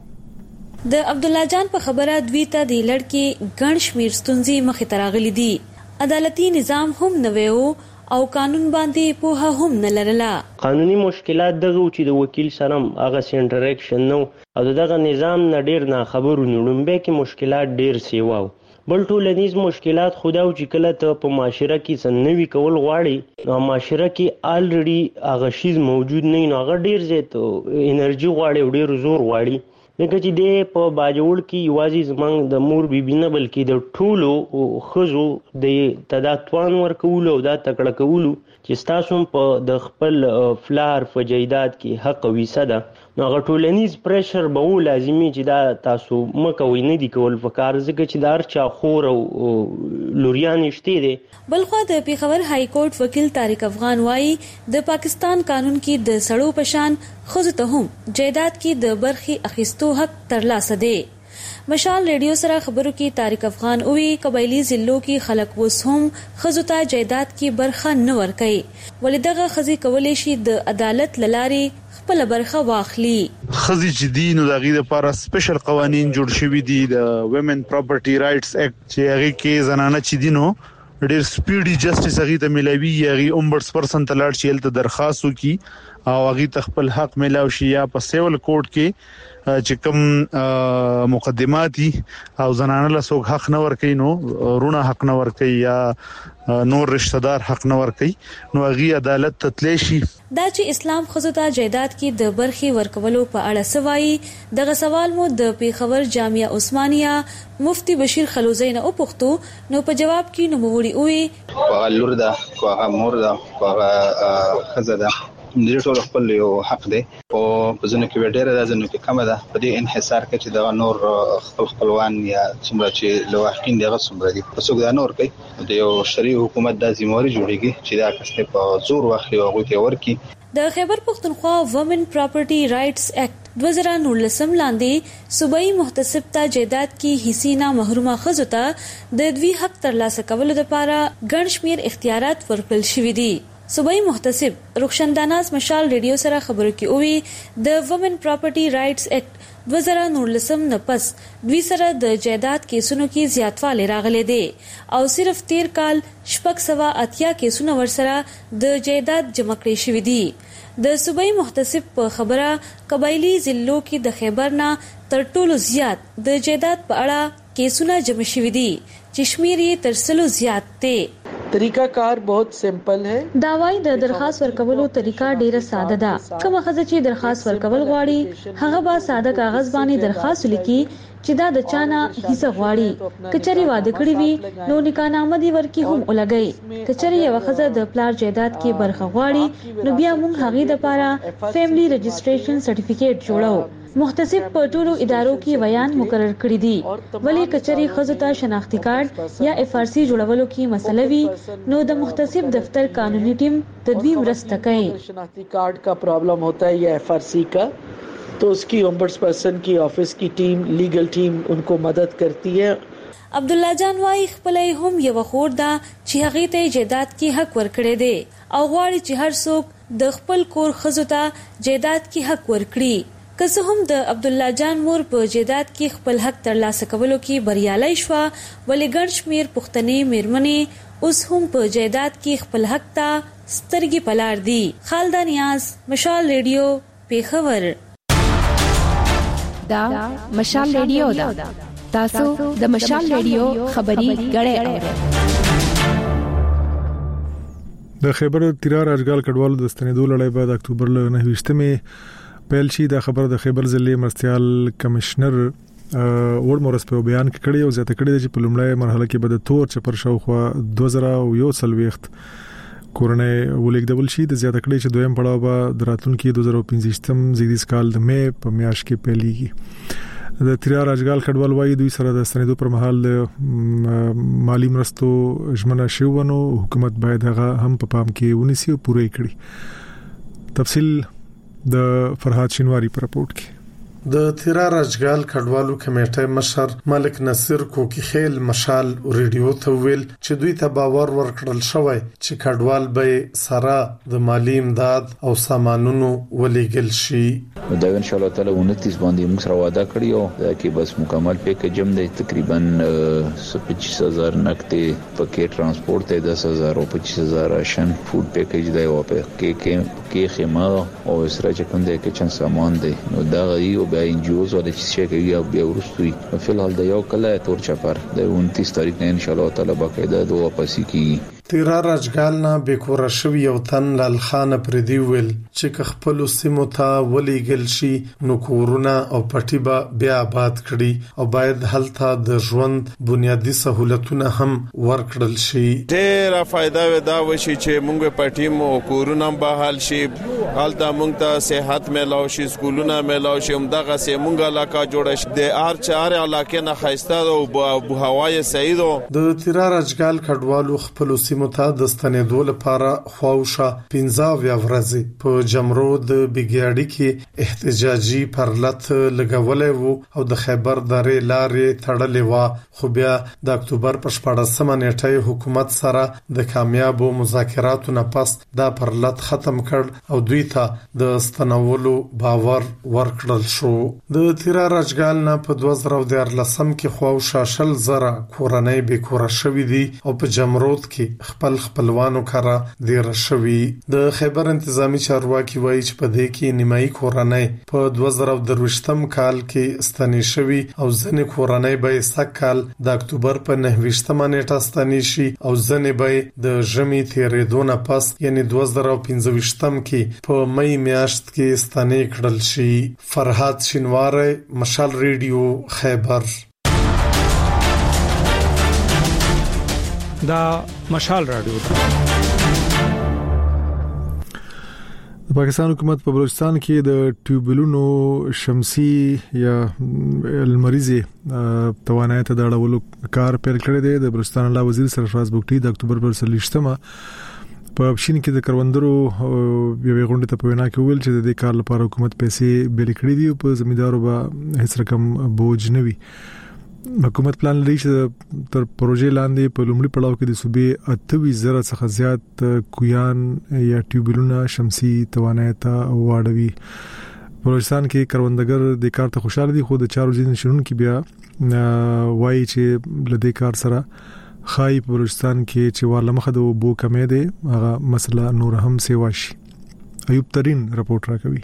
د عبد الله جان په خبره دوی ته د لړکی ګڼ شمیر ستونزې مخې ته راغلي دي. عدالتي نظام هم نویو او قانون باندې په هم نه لرله. قانوني مشکلات دغه چې د وکیل سره هغه انټریکشن نو او دغه نظام نه ډیر نه خبرو نړمبه کې مشکلات ډیر سیواو. بل ټولنیز مشکلات خداو چې کله ته په معاشره کې سنوي کول غواړي نو معاشره کې الریډي هغه شی موجود نه نو هغه ډیر زیات انرژي غواړي او ډیر زور غواړي. لکه چې د په باجوړ کې یوازې زمنګ د مور بیبي نه بلکې د ټولو خزو د تداتوان ورکول او دا تکړه کول چې تاسو په د خپل فلار په جیداد کې حق ویسه ده نو هغه ټولنیز پریشر به و لازمي چې دا تاسو مکوې نه دی کول فکر ځکه چې دار چا خور او لوریان شته دي. بلخو د پیښور های کورټ وکیل طارق افغان وايي د پاکستان قانون کې د سړو پشان خزو ته هم جیداد کې د برخي اخیستو حق ترلاسه دي. مشال ریډیو سره خبرو کې طارق افغان اوی قبایلی ضلعو کې خلک وسهم خزو ته جیداد کې برخه نه ورکړي ولدغه خزي کولې شي د عدالت للاري خپل برخه واخلي. خزي جدي نو دغه لپاره سپیشل قوانين جوړ شوي دي د وومن پراپرټي رائټس اکټ چې هغه کې زنانه چې دینو ډېر سپیډي جسټیس هغه ته ملوي هغه اومبډسپرسن ته لاړ شي ته درخواست وکي او هغه ته خپل حق ملاوي شي یا په سیول کورټ کې چې کوم مقدماتي او زنانه له څوک حق نه ورکي نو رونه حق نه ورکي یا نور رشتہ دار حق نه ورکي نو هغه عدالت ته تللی شي. دا چې اسلام خزو ته جیداد کې د برخي ورکولو په اړه سوای دغه سوال مو د پیښور جامعه عثمانیه مفتی بشیر خلوزی نه وپوښتو نو په جواب کې نو موري وي هغه لور ده هغه مور ده هغه خزه ده د ټول خپل یو حق دی او په ځنه کې ډېر د ځنه کې کم ده په دې انحصار کې چې دا نور خپلوان یا څومره چې لواحقین دغه څومره دي په څوک دا نور کوي د یو شرعي حکومت د ذمہواری جوړیږي چې دا کسته په زور واخلي او غوته ورکی. د خیبر پختونخوا وومن پراپرټي رائټس ایکټ 2019 لاندې صوبایي محتسب ته جائیداد کی حصے نه محرومه خزو ته د دوی حق ترلاسه کولو لپاره ګڼ شمیر اختیارات ورکړل شوي دي. صوبایي محتسب رخشنداناز مشال ریډیو سره خبرو کې اووي د وومن پراپرټي رائټس ایکټ 2019 نه پس دوی سره د جائیداد کیسونو کې زیاتوالی راغلی دی او صرف 13 کال 680 کیسونه ورسره د جائیداد جمع کړی شوي دي. د صوبایي محتسب په خبره قبایلی ضلعو کې د خیبر نه تر ټولو زیات د جائیداد په اړه کیسونه جمع شوي دي چې شمیر یې تر 100 زیات دی. طریقہ کار بہت سمپل ہے. داوای د درخواست ورکولو طریقه ډیره ساده ده. کوم خزه چې درخواست ورکول غواړي هغه به ساده کاغذ باندې درخواست لیکي چې دا د چانه حصہ غواړي. کچري واده کړی وي نو نکاحنامه دی ورکی هم ولګي. کچري یو خزه د پلار جائیداد کې برخه غواړي نو بیا موږ هغه د لپاره فیملی رجسټریشن سرټیفیکیټ جوړو. محتسب په ټولو ادارو کې بیان مقرر کړی دي ولی کچري خزو ته شناختی کارت یا اف آر سی جوړولو کې مسله وي نو د محتسب دفتر قانوني ټیم تدوی مرسته کوي. شناختی کارت کا پرابلم ہوتا ہے یا اف آر سی کا تو اس کی اومبڈس پرسن کی آفس کی ټیم لیگل ټیم ان کو مدد کرتی ہے. عبد الله جان وايي خپلې هم یو خور دا چې هغه ته جائیداد کې حق ورکړي دي او غواړي چې هر څوک د خپل کور خزو ته جائیداد کې حق ورکړي. که څه هم د عبد الله جان مور په جائیداد کې خپل حق ترلاسه کولو کې بریالي شو ولې ګڼ شمیر پښتنې میرمنې اوس هم په جائیداد کې خپل حق ته سترګې پلار دي. خالده نیاز مشال ریډیو پیښور. دا مشال ریډیو دا تاسو د مشال ریډیو خبري غړې اورئ. د خیبر تیرا راجګال کډوالو د ستنېدو لړۍ بعد اکتوبر ل 9 پیل شي. دا خبر د خیبر ضلع مرستيال کمشنر ور مورس په بیان کې کړی او زیاته کړی چې په لومړی مرحله کې به د تور چپر شاوخوا 2021 کورنۍ ولیکدل شي. د زیاته کړی چې دویم پړاو به د راتلونکي 2025 زیږدیز کال د مې په میاشت کې پیلېږي. د تیرا راجګال کډوال وايي دوی سره د ستنېدو پر مهال مالی مرستو ژمنه شوونه حکومت باید هغه هم په پام کې ونیسي او پوره کړي. تفصیل د فرحات شینواری پر رپورت کې. د تیرا راجګال کډوالو کمیټې مشر ملک نصیر کوکی خیل مشال ریډیو ته ویل چې دوی ته باور ورکړل شوی چې کډوال به سره د مالی امداد او سامانونو ولېګل شي. دا ان شاء الله تعالی 29 باندې موږ سره وعده کړی او کې بس مکمل پیکیج هم دی تقریبا 25000 نقدې پکې ترانسپورت دی 10000 او 25000 راشن فود پیکیج دی او کې خیمه او سره چې کوم دی کچن سامان دی نو دا غي بیا انجوز ولې چې کوي او بیا ورستوي. په فلحال د یو کله تور چپر د 29 تاریخ نه ان شاء الله تعالی باقاعده دوه واپسی کیږي. تیرا راجګال نه بیکور شوی یو تن لال خان پردی ویل چې خپل سیمو ته ولېګل شي نو کورونه او پټي به بیا آباد کړي او باید هلته د ژوند بنیادی سہولتونه هم ورکړل شي. ډېر فائدہ ودا وشي چې موږ پټي مو کورونه به حل شي هلته موږ ته صحت ملاو شي سکولونه ملاو شي دغه سه موږ علاقه جوړ شي د هر چار علاقې نه خاصه او هوای سعید. د تیرا راجګال کډوالو خپل متا د ستنېدو لپاره خواوشه 15 ورځې په جمرو د بګیاړي کې احتجاجي پرلط لګولې وو او د خیبر درې لارې تړلې و خو بیا د اکتوبر په 14مه نیټه حکومت سره د کامیابو مذاکراتو نه پس دا پرلط ختم کړ او دوی ته د ستنولو باور ورکړل شو. د تیرا راجګال نه په 2013 کې خواوشه 10,000 کورنۍ بیکور شوې دي او په جمرود کې خپلوانو کرا دیر شوی. د خیبر انتظامی چارواکي وایي چې په دې کې نیمایي کورنۍ په 2023 کال کې ستنې شوی او ځنې کورنۍ به سکهال د اکتوبر په 29مه نیټه ستنې شي او ځنې به د ژمي تیرېدو نه پس یعنی 2025 کې په مې میاشت کې ستنې کړل شي. فرحات شینواری مشال ریډیو خیبر. دا مشال رادیو د پاکستان حکومت په بلوچستان کې د ټیوبلونو شمسي یا المریزي توانایي ته د اړولو کار پیل کړی دی. د بلوچستان اعلی وزیر سرفراز بوګټي د اکتوبر پر 30 په بشین کې د کروندګرو یوې غونډې ته په وینا کې ویل چې د دې کار لپاره حکومت پیسې بیل کړې دي او په زمیندارو به هیڅ رقم بوج نه وي. حکومت پلان لري چې تر پروژې لاندې په لومړي پړاو کې د صوبې 28,000 څخه زیات کویان یا ټیوبلونه شمسي توانایي ته واړوي. بلوچستان کې کروندګر د کار ته خوشاله دي، خو د چارو ځین شنونکو بیا وایي چې لدې کار سره خای په بلوچستان کې چې واله مخه د بو کمې ده هغه مسله نور هم سیوا شي. ایوب ترين رپورټ راکوي.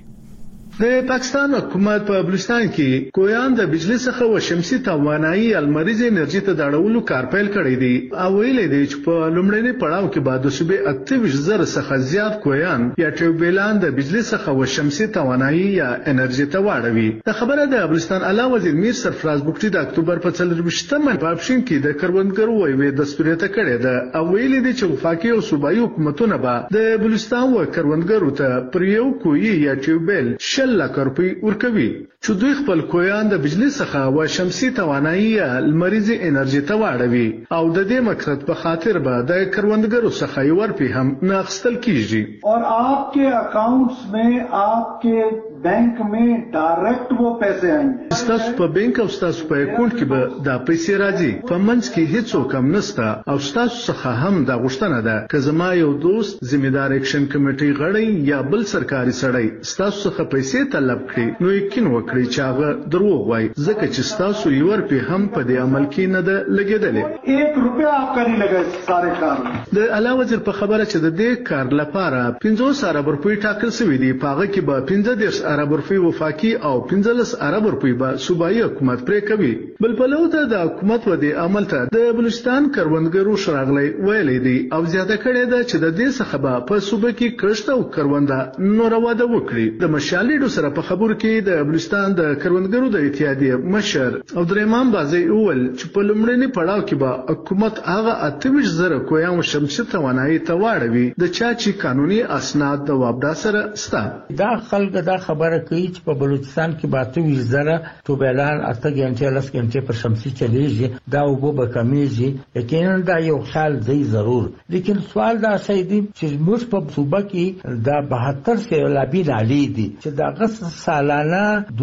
د پاکستان حکومت په بلوچستان کې کویان د بجلی څخه و شمسي توانایي المریز انرژي ته داړولو کار پیل کړی دی او ویلې دی چې په لومړني پړاو کې بعد د صوبې 28,000 څخه زیات کویان یا ټیوبلان د بجلی څخه و شمسي توانایي یا انرژي ته واړوي. د خبره د بلوچستان اعلی وزیر میر سرفراز بوګټي د اکتوبر په 30 په اپشن کې د کروندګرو ویوي دستوریته کړی ده او ویلې دی چې وفاقي او صوبایي حکومتونه به د بلوچستان و کروندګرو ته پر یو کوی یا ټیوبل لک روپی ورکوي چې دوی خپل کویان د بجلی څخه و شمسي توانایي المریزي انرژي ته واړوي او د دې مقصد په خاطر به د کروندګرو څخه یو ورپی هم ناخستل کیږي और आपके अकाउंट्स में आपके बैंक में डायरेक्ट वो पैसे आएंगे. ستاسو په بانک او ستاسو په اکاونټ کې به دا پیسې راځي. په منځ کې هیڅ کم نشته او ستاسو څخه هم دا غوښتنه ده چې زما یو دوست ذمہدار اکشن کمیټي غړی یا بل سرکاري سړی ستاسو څخه پیسې طلب کړي نو یقین وکړئ چې هغه دروغ وایي ځکه چې ستاسو یو ورپی هم په دې عمل کې نه ده لګیدلې. 1 روپیا آپ کا نہیں لگا سارے کار. د اعلی وزیر په خبره چې د دې کار لپاره 50 ارب روپۍ ټاکل شوې دي. په هغه کې به 15 ارب روپۍ وفاقي او 15 ارب روپۍ به صوبایي حکومت پرې کوي. بل پلو ته د حکومت و دې عمل ته د بلوچستان کروندګرو شراغلي ویلې دي او زیاته کړې ده چې د دې څخه به په صوبه کې کښت او کرونده نور واده وکړي. د مشالې سره په خبرو کې د بلوچستان د کروندګرو د اتحادیې مشر عبدالرحمن بازي اول چې په لومړني پړاو کې به حکومت هغه 28,000 کویان شمسي توانایي ته واړوي د چا چې قانوني اسناد د وابډا سره ستا. دا خلک دا خبره کوي چې په بلوچستان کې 28,000 ټوبلان 8 غنټې 10 غنټې پر شمسي چلیږي دا وبو به کمیږي. یقینا دا یو خیال دی ضرور، لیکن سوال دا شي دی چې موږ په صوبه کې دا 72 سیلابي نالي دي چې دا غس سالانه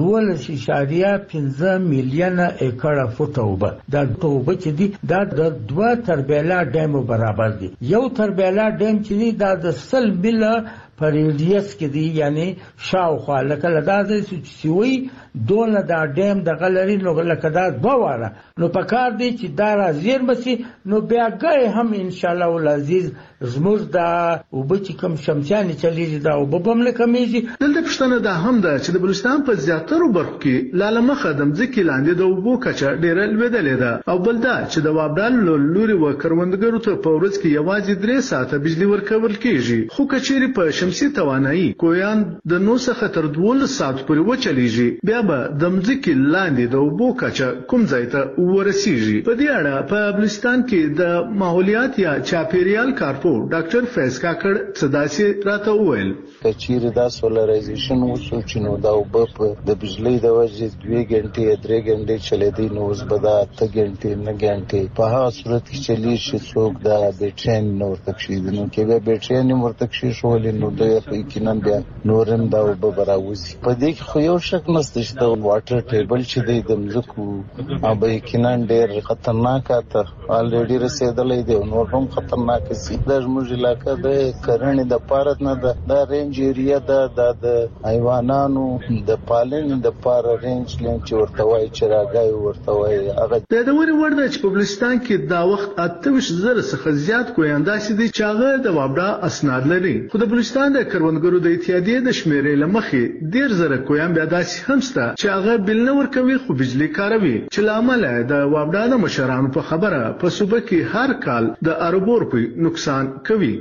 12.15 میلیون ایکړه فوټ اوبه دا توبه چې دي دا د 2 تربیلا ډیم برابر دي. یو تربیلا ډیم چې دی دا د 100 میله پر ریډیس کې دی یعنی شاوخوا لکه لدا د سوي دونه دا ډیم د غلري نو لکه دا دواره نو پکار دی چې دا راځیر بسي نو بیا ګي هم ان شاء الله العزيز زموږ دا وبچ کم شمسيان چلیږي دا وبم لکميږي. دلته پښتنه دا هم ده چې د بلوچستان په زیاترو برخو کې لاله مخدم ځکه لاندې د وبو کچه ډیره لویدلې ده او بل دا چې د وابډال لوري و کروندګرو ته په ورځ کې یوازې 3 ساعته بجلی ورکول کیږي. خو کچېری په شمسي توانایي کویان د 9 څخه تر 12 ساعت پورې وچلیږي بیا به د مځکې لاندې د اوبو کچه کوم ځای ته ورسیږي. په دې اړه په بلوچستان کې د ماحولیات یا چاپیریال کارپو ډاکټر فیض کاکړ صداسي راته وویل چې دا سولرایزیشن وشو چې نو دا اوبه د بجلی د وجې 2 غنټې 3 غنټې چلیدي نو اوس به دا 8 غنټې 9 غنټې په هغه صورت کې چلی شي څوک دا بیټرین نور تکشید نو کې به بیټرین نور تکشید شولې نو د یقینا بیا نورم دا اوبه براوځي. په دې کې خو یو شک نشته چې د واټر ټیبل چې دی د مځکو او به یقینا ډېر خطرناک ته الریډي رسیدلې دی نو هم خطرناک سي. د زموږ علاقې د کرنې د پاره نه ده د رینج ایریا د حیواناتو د پالنې د پاره رینج لین چې ورته وایي چې راګای ورته وایي هغه د دوري ورده چې په بلوچستان کې دا وخت 28,000 څخه زیات کویاندا سي دي چې هغه د وابډا اسناد لري. خو د بلوچستان د کروندګرو د اتحادیې د شمیرې لمخې 1,000 کویان بیا داسې هم سته چې هغه بل نه ورکوي خو بجلی کاروي چې لامل د وابډا د مشرانو په خبره په صوبه کې هر کال د اربو روپۍ نقصان کوي.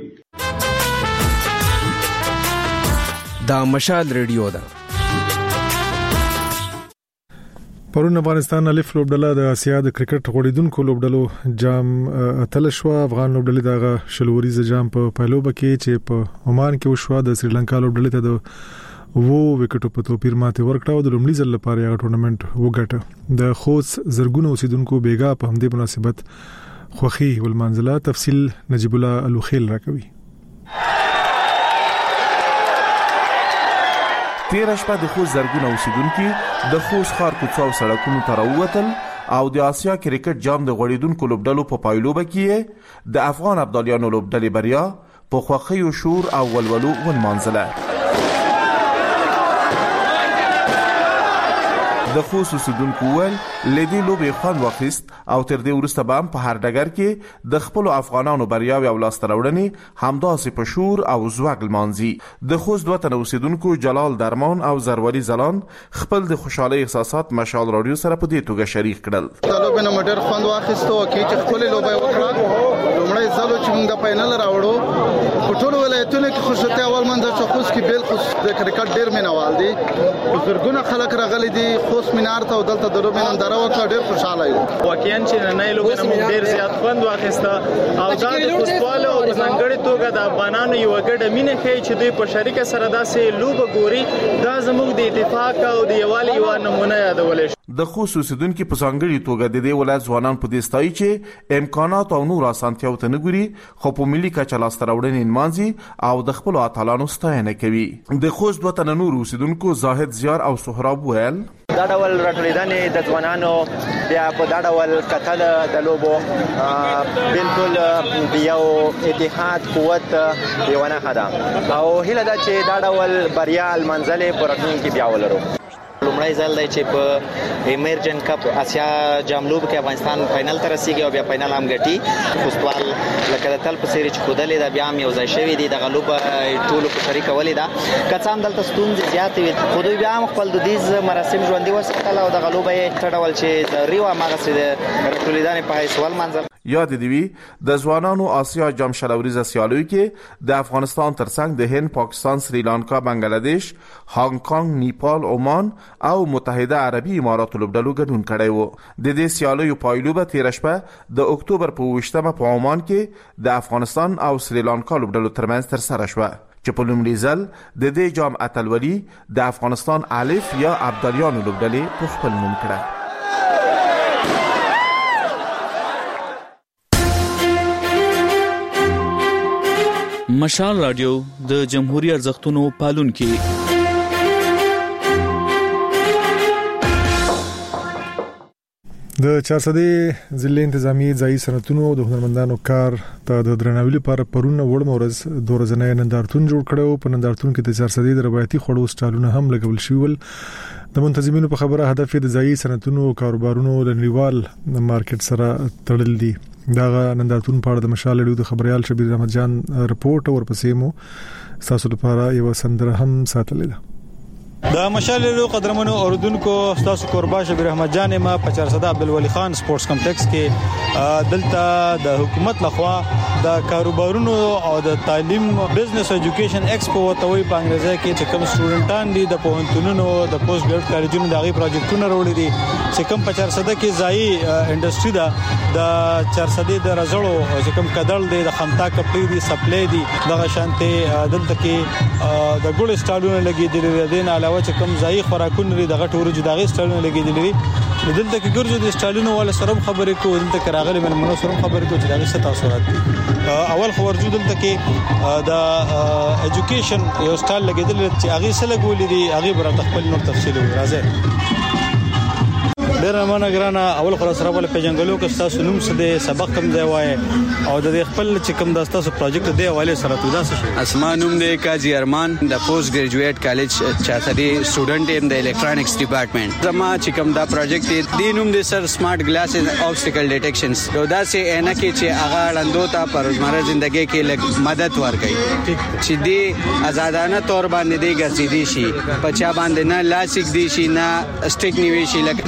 دا مشال ریډیو ده. پرون افغانستان الف لوبډله د اسیا د کرکټ غوړیدونکو لوبډلو جام اتل شو. افغان لوبډلې د شلوريز جام په پایلوب کې چې په عمان کې وشو د سریلانکا لوبډلې ته د وو وکټو په توپیر ماته ورکړه. د لومړي ځل لپاره یو ټورنمنت وګټه. د خوست زرګونو اوسیدونکو بیګا په همدې مناسبت خوخي ولمنځله. تفصیل نجیب الله الوخیل راکوي. تیر شپه د خوست زرګونو اوسیدونکو د خوست ښار کوڅو سړکونو ته راووتل او د آسیا کرکټ جام د غوړیدونکو لوبډلو په پایلوبه کې د افغان ابدالیانو لوبډلې بریا په خوښۍ او شور او ولولو ونمانځله. د خوست اوسیدونکو ول لدی لوبې خوند واخیست او تر دې وروسته به په هر ډګر کې د خپل افغانانو بریاوي او لاسته راوړنې همداسې په شور او زوګ لمانځي. د خوست وطن اوسیدونکو جلال درمان او زروالي زلان خپل د خوشحالي احساسات مشال رادیو سره په دې توګه شریک کړل. د لوبې نه مډر خوند واخیستو کې چې خپل لوبې وکړه. لومړی ځل چې موږ د فائنل راوړو په ټول ولایتونو کې خوشته اول منځ چې خوست کې بیل خوست د کرکټ ډیر مینوال دي. زرګونه خلک راغلي دي خوست مینار ته دلته د لوبې ننداره وکړه. ډیر خوشاله یو. واقعا چې نه لوبې نه موږ ډیر زیات خوند واخیسته او دا د فوټبال او ځانګړي توګه د افغانانو یو ګډه مینه ښیي چې دوی په شریکه سره داسې لوبه ګوري. دا زموږ د اتفاق او د یووالي یو نمونه یادولې شي. د خوست اوسیدونکو په ځانګړي توګه د دې ولایت ځوانان په دې ستایي چې امکانات او نور اسانتیاو ته نه ګوري خو په ملي کچه لاسته راوړنې نمانځي او د خپل اتلانو ستاینه کوي. د خوست وطن نور اوسیدونکو زاهد زیار او سهراب ویل دا ډول راټولیدنې د ځوانانو بیا په دا ډول کتل د لوبو بالکل یو اتحاد قوت یو نه خدا او هله دا چې دا ډول بریا المنزل پر راتلونکي بیا ولرو. لومړی ځل دی چې په ایمرجن کپ اسیا جام لوب کې افغانستان فائنل ته رسیدي او بیا فائنل هم ګټي. خوستوال لکه د تل په سری چې خودلې دا بیا هم یو ځای شوی دی د غلوب ټولو په شریک ولې دا کڅام دلته ستونزې زیات وي خو دوی بیا هم خپل د دې مراسم ژوندۍ وساتل او د غلوب یې تړول چې د ریوا مغسې د راټولیدنې په حیث ولمنځل. یاد دی د ځوانانو آسیا جام شلوریز سیالیو کې د افغانستان ترڅنګ د هند، پاکستان، سریلانکا، بنگلاديش، هانګ کانګ، نیپال، عمان او متحده عربي امارات لوبډلو ګډون کړی وو. د دې سیالیو پایلوبه تیر شپه د اکتوبر په 28مه په عمان کې د افغانستان او سریلانکا لوبډلو ترمنځ تر سره شوه چې په لومړي ځل د دې جام اتلولي د افغانستان الف یا ابدالیانو لوبډلې په خپل نوم کړه. مشال رادیو د جمهوریت ارزښتونو پالونکي. د 400 ضلع انتظامی ځای صنعتونو د هنرمندانو کار ته د درناوي لپاره پرونه وړمورز د ورځنۍ نندارتون جوړ کړو. په نندارتون کې د 400 د روایتي خړو سټالونه هم لګول شول. د منتظمینو په خبره هدف د ځای صنعتونو کاروبارونو د نړیوال مارکیټ سره تړل دي. دا نندارتون په اړه د مشال رادیو د خبريال شبیر احمد جان رپورټ ورپسې مو تاسو لپاره یو سندره هم ساتلې ده. د مشال رادیو قدرمنو اوردونکو تاسو قربا شبیر احمد جان ما په 400 عبدالولی خان سپورتس کمپلیکس کې دلته د حکومت لخوا د کاروبارونو او د تعلیم بزنس ایجوکیشن ایکسپو توي په انګریزي کې چې کوم سټوډنټان دي د پوهنتونونو د پوسټ ګریجویټ کالجونو دغه پروجیکټونه وروړي دي چې کوم په 400 کې ځای انډستری دا د 400 د رزړو چې کوم کډل دي د خمتا کپړې دي سپلای دي دغه شانته دلته کې د ګول سټالونه لګیدل دي نه علاوه چې کوم ځای خوراکونه لري دغه ټورو جداغي سټالونه لګیدل دي. دلته کې ګرځو د سټالونو ول سره خبرې کوو دلته کې راغلي مېلمنو سره خبرې کوو چې دغه څه تاثیرات دي. اول خو ورجو دلته کې د ایجوکیشن یو سټال لګیدل چې هغه سره لګولې دي هغه برابر خپل نور تفصیل راځي. ډیر مننه ګرانه. اول خو سره ول په جنگلو کې تاسو نوم څه دي سبق کم دی وای او د خپل چې کوم د تاسو پروجیکټ دی حواله سره تودا څه اسمان نوم دی قاضي ارمان د پوسټ ګریجویټ کالج 400 سټوډنټ ایم د الکترونکس ډپارټمنټ زما چې کوم دا پروجیکټ دی نوم دی سر سمارټ گلاسز اوبسټیکل ډیټیکشنز یو داسې عینه کې چې هغه لاندو ته پر روزمره ژوندۍ کې لږ مدد ورکړي چې دی آزادانه تور باندې دی ګرځېدي شي په چا باندې نه لاسیک دی شي نه سټیک نیوي شي لکه دی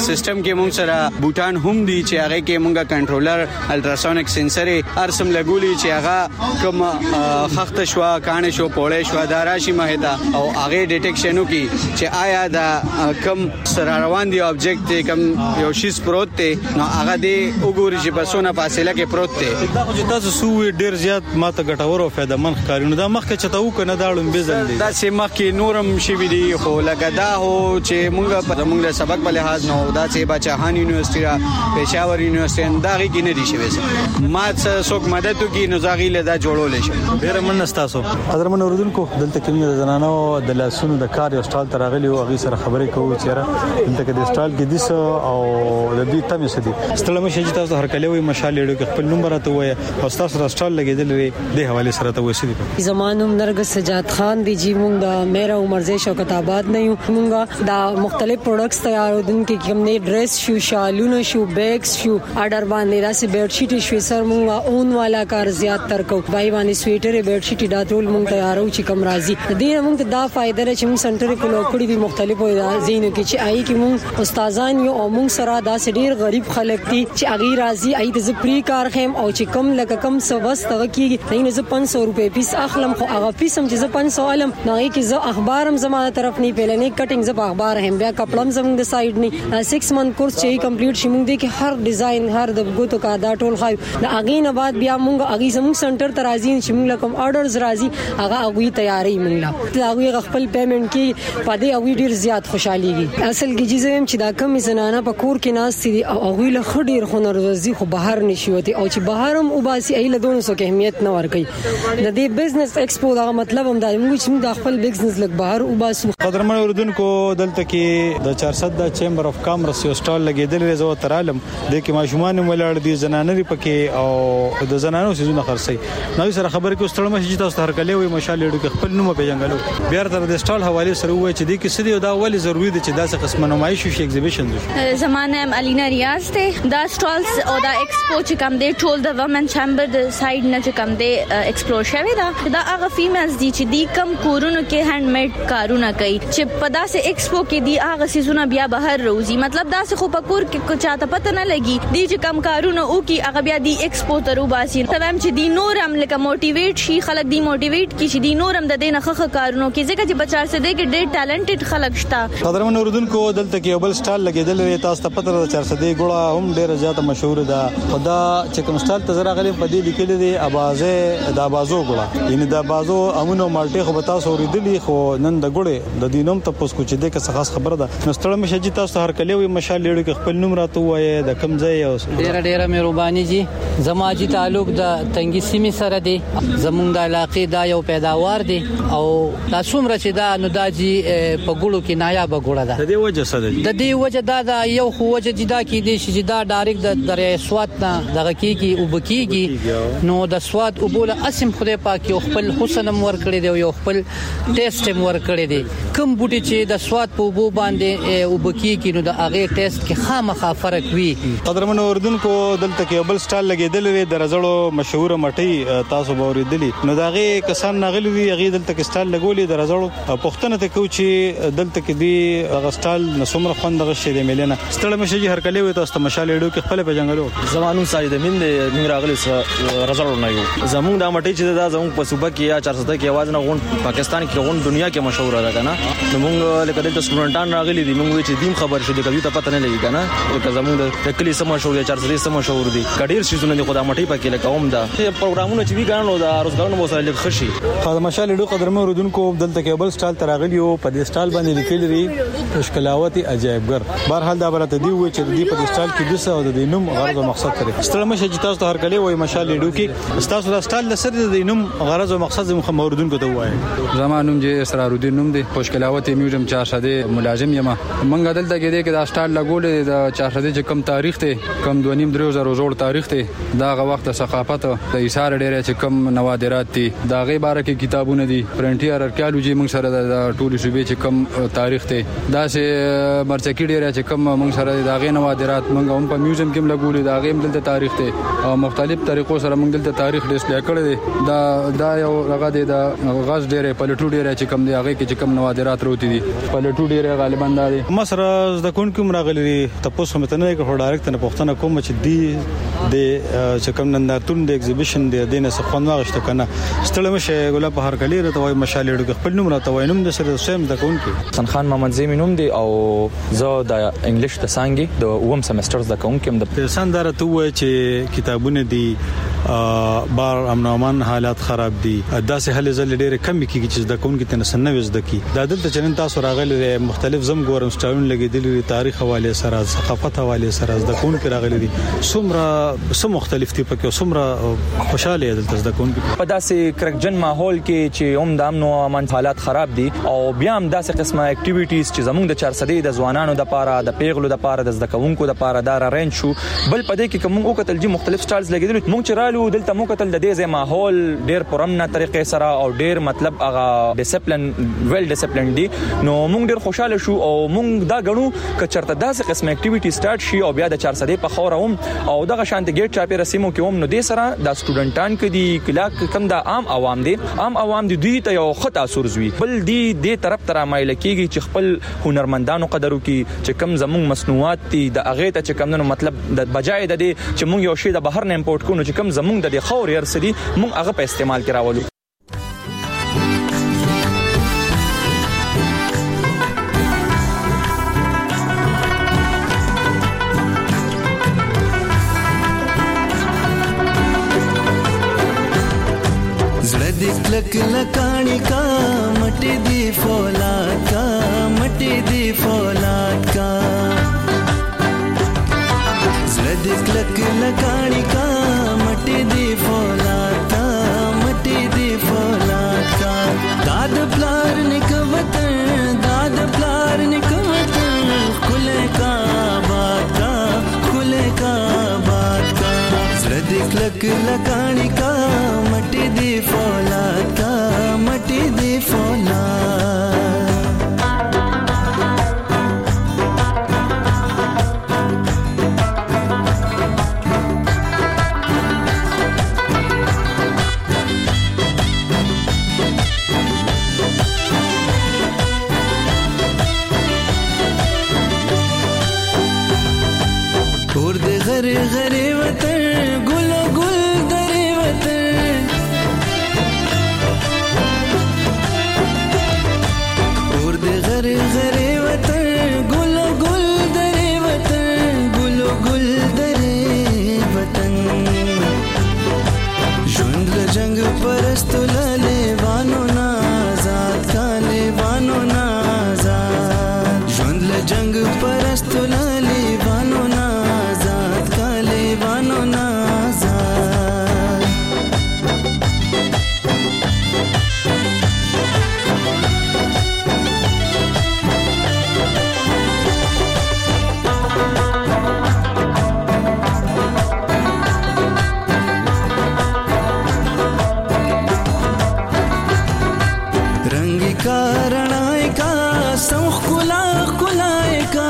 سیستم کې موږ سره بوتان هم دي چې هغه کې موږ کنټرولر الټراسونیک سنسر ارسم لګولي چې هغه کوم خخت شو کانه شو پوله شو دا راشي مهدا او هغه ډیټیکشنو کې چې آیا دا کوم سره روان دي اوبجیکټ کوم یو شی پروت ته نو هغه دې وګوري چې بسونه فاصله کې پروت ته دا خو تاسو سو ډیر زیات ماته ګټور او فائدہ من ښکارونه دا مخکې چتاو کنه دا لوم بزل دي دا چې مخکې نورم شي وی دي خو لکه دا هو چې موږ په موږ له سبق په لحاظ نو دا چې بچهان یونیورسيټي را پېښور یونیورسيټي دا غي کې نه دي شوی ما څوک مدد کوي نو زاغي له دا جوړول شي ډیر منستاسو قدرمن اوردونکو دلته کې د زنانو د لاسونو د کار یو سټال ترغلی او غي سره خبرې کوو چې دلته کې د سټال کې دیس او د دې تمه سدي ستلمه شي چې تاسو هر کله وي مشال لیدو کې خپل نمبر ته وي او تاسو سټال لګیدل وي د حواله سره ته وسیدي زمانوم نرګس سجاد خان دی جی مونږ د میرا عمر زی شوکت آباد نه یو مونږ دا مختلف پروډکټس تیارودن کې کوم نه ډریس شو شالونه شو بیگز شو آرډر باندې راسي بیډ شیټ شو سر مونږ اون والا کار زیات تر کو بای باندې سویټر بیډ شیټ دا ټول مونږ تیارو چې کم راځي دې مونږ دا فائدہ لري چې مونږ سنټر کې لوکړي دي مختلفو زینو کې چې آی کې مونږ استادان یو او مونږ سره دا ډیر غریب خلک دي چې اغي راځي آی د زپری کار خیم او چې کم لکه کم سوس تغه کیږي نه 500 روپے پیس اخلم خو هغه پیسم چې 500 علم نه کې زه اخبارم زمانه طرف نه پیلنې کټینګ زه اخبار هم بیا کپړم زموږ د سایډ نه 6 منث کورس چې کمپلیټ شي مونږ دي کې هر ډیزاین هر د ګوتو کا دا ټول خای د اغي نه بعد بیا مونږ اغي زموږ سنټر ته راځي چې مونږ کوم آرډرز راځي هغه اغوي تیاری مونږ لا اغوي خپل پیمنٹ کې پدې اغوي ډیر زیات خوشاليږي اصل کې جزم چې دا کم زنانه په کور کې ناس دي او اغوي له خډیر خنر ورزي خو بهر نشي وته او چې بهرم وباسي ایله دونه سو کې اهمیت نه ور کوي د دې بزنس ایکسپو دا مطلب هم دا موږ د خپل بزنس لګ بهر وباسو قدرمن اوردونکو دلته کې د 400 د چیمبر اف کامرس یو سټال لګیدل زو ترالم د کې ماشومان ملړ دي زنانه لري پکې او د زنانو سيزونه خرسي نو سره خبر کې ستړم شي تاسو هر کله وي مشال لري کې خپل نوم پیژنګلو بیا تر د سټال حواله سره وای چې د کې سدي دا ولې ضروری دي چې داسې قسم نمایش شي ایگزیبیشن دي زمانه الینا ریاض ته دا سټالز او دا ایکسپو چې کوم دی ټول د وومن چیمبر د سایډ نه چې کوم دی ایکسپلور شوی دا هغه فیمیلز دي چې دی کم کورونو کې هاند میډ کارونه کوي چې په داسې ایکسپو کې دی هغه سيزونه بیا بهر روزي مطلب داسې خو په کور کې چاته پته نه لګي دی چې کم کارونه او کې هغه بیا دی ایکسپو ته روباسي تمام چې دی نورم لکه موټیویټ شي خلک دی موټیویټ کی چې دی نورم د دینه خخ کارونو کې ځکه چې بچار سره دی کې ډېر ټالنټډ خلک شته قدرمن اوردونکو دلته کې بل سټال لګیدل لري تاسو ته پته ده 400 دی ګړه هم ډېر زیاته مشهور ده خدا چې کوم سټال ته زرا غلي په دې لیکل دي ابازه د بازو ګړه یعنی د بازو امونو مالټي خو به تاسو ورېدلی خو نن د ګړې د دینوم ته پوس کو چې د څه خاص خبره ده نو ستړم مشه چې تاسو هر کله وي مشال لري کې خپل نوم راته وایي د کم ځای او ډېر مهرباني جی زما جی تعلق د تنګي سیمې سره دی زمونږ د علاقې دا یو پیداوار دی او تاسو مر چې دا نو دا جی په ګړو کې نایابه ګړه ده د دې وجه څه ده د دې وجه دا یو خو وجه جدا کې دي چې دا ډایرکټ د درې سواد نه دغه کیږي او بکیږي نو د سواد او بوله اسم خدای پاک یو خپل حسن مور کړی دی یو خپل ټیسټ مور کړی دی کوم بوټي چې د سواد په بو باندې او بکیږي نو د هغه ټیسټ کې خامخا فرق وي قدرمن اوردونکو دلته کې بل سټال لګیدل لري د رزړو مشهور مټي تاسو به اوریدلی نو داغه کسان نغلی وی هغه دلته کې سټال لګولې د رزړو پښتنه ته کو چې دلته کې دی غسټال نسمر خوند غشې د ملينه ستړم مشه هر کله وي تاسو مشال اډو کې خپل پیژنګلو زمانو ساجد من موږ راغلی رزړو نه یو زموږ د مټي چې دا زموږ په صوبه کې یا 400 کې आवाज نه غون پاکستان کې غون دنیا کې مشهور ده کنه نو موږ لکه د سټوډنټان راغلي دي موږ چې دیم خبر شو د کوي ته پته نه لګي کنه لکه زموږ د کلی سم مشهور دي 400 سم مشهور دي کډیر شیزونه دي خدای مټي پکې لکه اوم دا پروګرامونه چې وی ګانو دا روزګارونو مو سره لږ خشي خدای مشال اډو قدرمن اوردونکو دلته کې بل سټال تراغلی او په دې سټال باندې لیکل لري مشکلاوت عجایبګر بهرحال دا برته دی و چې دې په سټال کې دوسه او د نوم غرض او مقصد لري ستړم مشه چې تاسو هر کله وای مشال اډو کې تاسو د سټال لسر د نوم غرض او مقصد مخ اوردونکو ته وای زمانوم چې اسرار الدین نوم دی مشکلاوت میوزیم 400 ملازم یم منګ دلته کې دی کې دا سټال لګول د 400 چې کم تاریخ ته کم 2.5 زور تاریخ ته دا غو وخت ثقافت د ایثار ډیره چې کم نوادرات دي دا غي باره کې کتابونه دي فرنټیر ارکیالوجي موږ سره د ټولو صوبې چې کم تاریخ ته دا سه مرچکی ډیره چې کم موږ سره دا غي نوادرات موږ هم په میوزیم کې لګولې دا غي دلته تاریخ ته او مختلف طریقو سره موږ دلته تاریخ ډیسپلی کړی دی دا یو هغه دی دا غاز ډیره پلټو ډیره چې کم دی هغه کې چې کم نوادرات وروتي دي پلټو ډیره غالبا دا دي مصر د کون اوریدونکو مراغلي تاسو هم ته نه کوم ډایرکټ نه پښتنه کوم چې دی د چکم نندارتون د ایگزیبیشن د دینه سخن واغشت کنه ستړم شه ګل په هر کلی راته وای مشالې ډګ خپل نوم راته وای نوم د سره سیم د کونکي حسن خان محمد زمي نوم دی او زه د انګلیش د سانګي د اوم سمستر د کونکي د سندره ته وای چې کتابونه دي بار امنومن حالات خراب دي داسې هلې زل ډېر کم کیږي چې د کونکي تنه سنوي زده کی د دلته چنن تاسو راغلي مختلف زم ګورم سټاون لګیدلي تاریخ حواله سره ثقافت حواله سره د کونکي راغلي دي څومره سم مختلف دي پکې څومره خوشاله دي د کونکي په داسې کرکجن ماحول کې چې د امن او امان حالات خراب دي او بیا هم داسې قسمه اکټیویټیز چې زموږ د 400 د ځوانانو د پاره د پیغلو د پاره د زدکونکو د پاره دا رینج شو بل پدې کې کوم او کتل جی مختلف سټایلز لګیدل موږ چې رالو دلته موږ کتل د دې ځای ماحول ډېر پرامنه طریقې سره او ډېر مطلب هغه ډیسپلین ویل ډیسپلین دي نو موږ ډېر خوشاله شو او موږ دا غنو ک چرته داسې قسمه اکټیویټی سٹارټ شي او بیا د 400 په خوروم او دغه شانت گیټ چاپی رسمو کې هم نو دې سره د سټوډنټان کې دي کله کم د عام عوام دي دوی ته یو خطا سورزوي بل دی دې طرف تر مایل کېږي چې خپل هنرمندانو قدرو کې چې کم زموږ مصنوعات دي د اغه ته چې کم نو مطلب د بجای د دې چې موږ یو شی د بهر نه امپورټ کوو چې کم زموږ د خور يرسدي موږ هغه په استعمال کې راولو لک لکانی کا مٹی دی فولاد کا مٹی دی فولاد کا زړه لک لکانی کا مٹی دی فولاد کا مٹی دی فولاد کا داد پلار نکوتن داد پلار نکوتن کله کا بات کا کله کا بات کا زړه لک لکانی کا مٹی دی فولاد کا مٹی دی فولاد اور دے غر غر وطن گل گل در وطن اور دے غر غر وطن گل گل در وطن گل گل در وطن ژوند له جنگ پرست لاله وانو نازاد کاله وانو نازاد ژوند له جنگ پرست لاله وانو نازاد کاله وانو نازاد रंग का रणाय का सौख कुला कुलाय का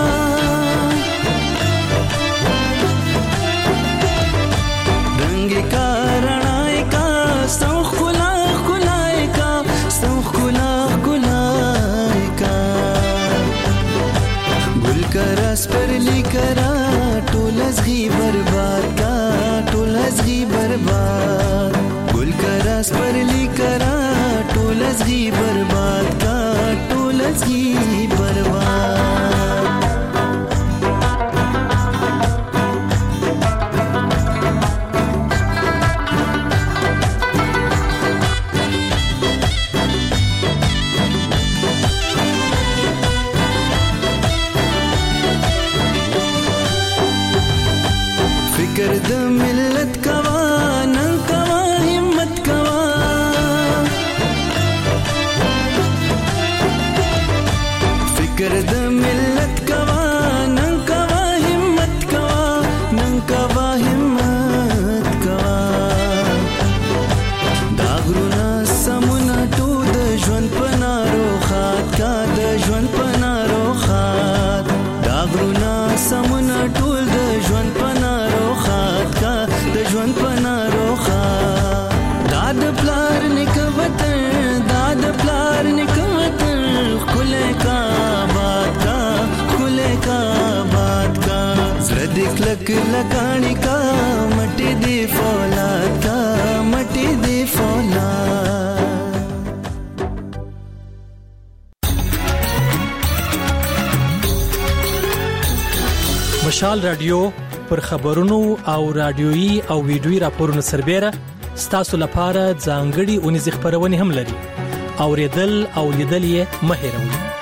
रंग का रणाय का सौख कुला कुलाय का सौख कुला कुलाय का गुल का रस पर लिकरा टोलजगी बर्बाद का टोलजगी बर्बाद गुल का रस पर लिकरा टोलजगी बर्बाद का टोलजगी बर्बाद फिक्र द मिल्लत कवा नंग कवा हिम्मत कवा फिक्र द मिल्लत कवा नंग कवा हिम्मत कवा नंग कवा हिम्मत कवा दागरुना समुना टू द ژوند پنارو خات کا د ژوند پنارو خات दागरुना समुना ټول د ژوند پنارو خات کا د ژوند پنارو خات داد پلار نکوتن داد پلار نکوتن کله کا بات کا کله کا کانی کا مټي دی فولاد کا مټي دی فولاد. مشال رادیو پر خبرونو او رادیويي او ویډیويي راپورونو سربېره ستاسو لپاره ځانګړي اونیز خبرونه هم لري. اوریدل او لیدل یې مه هېروئ.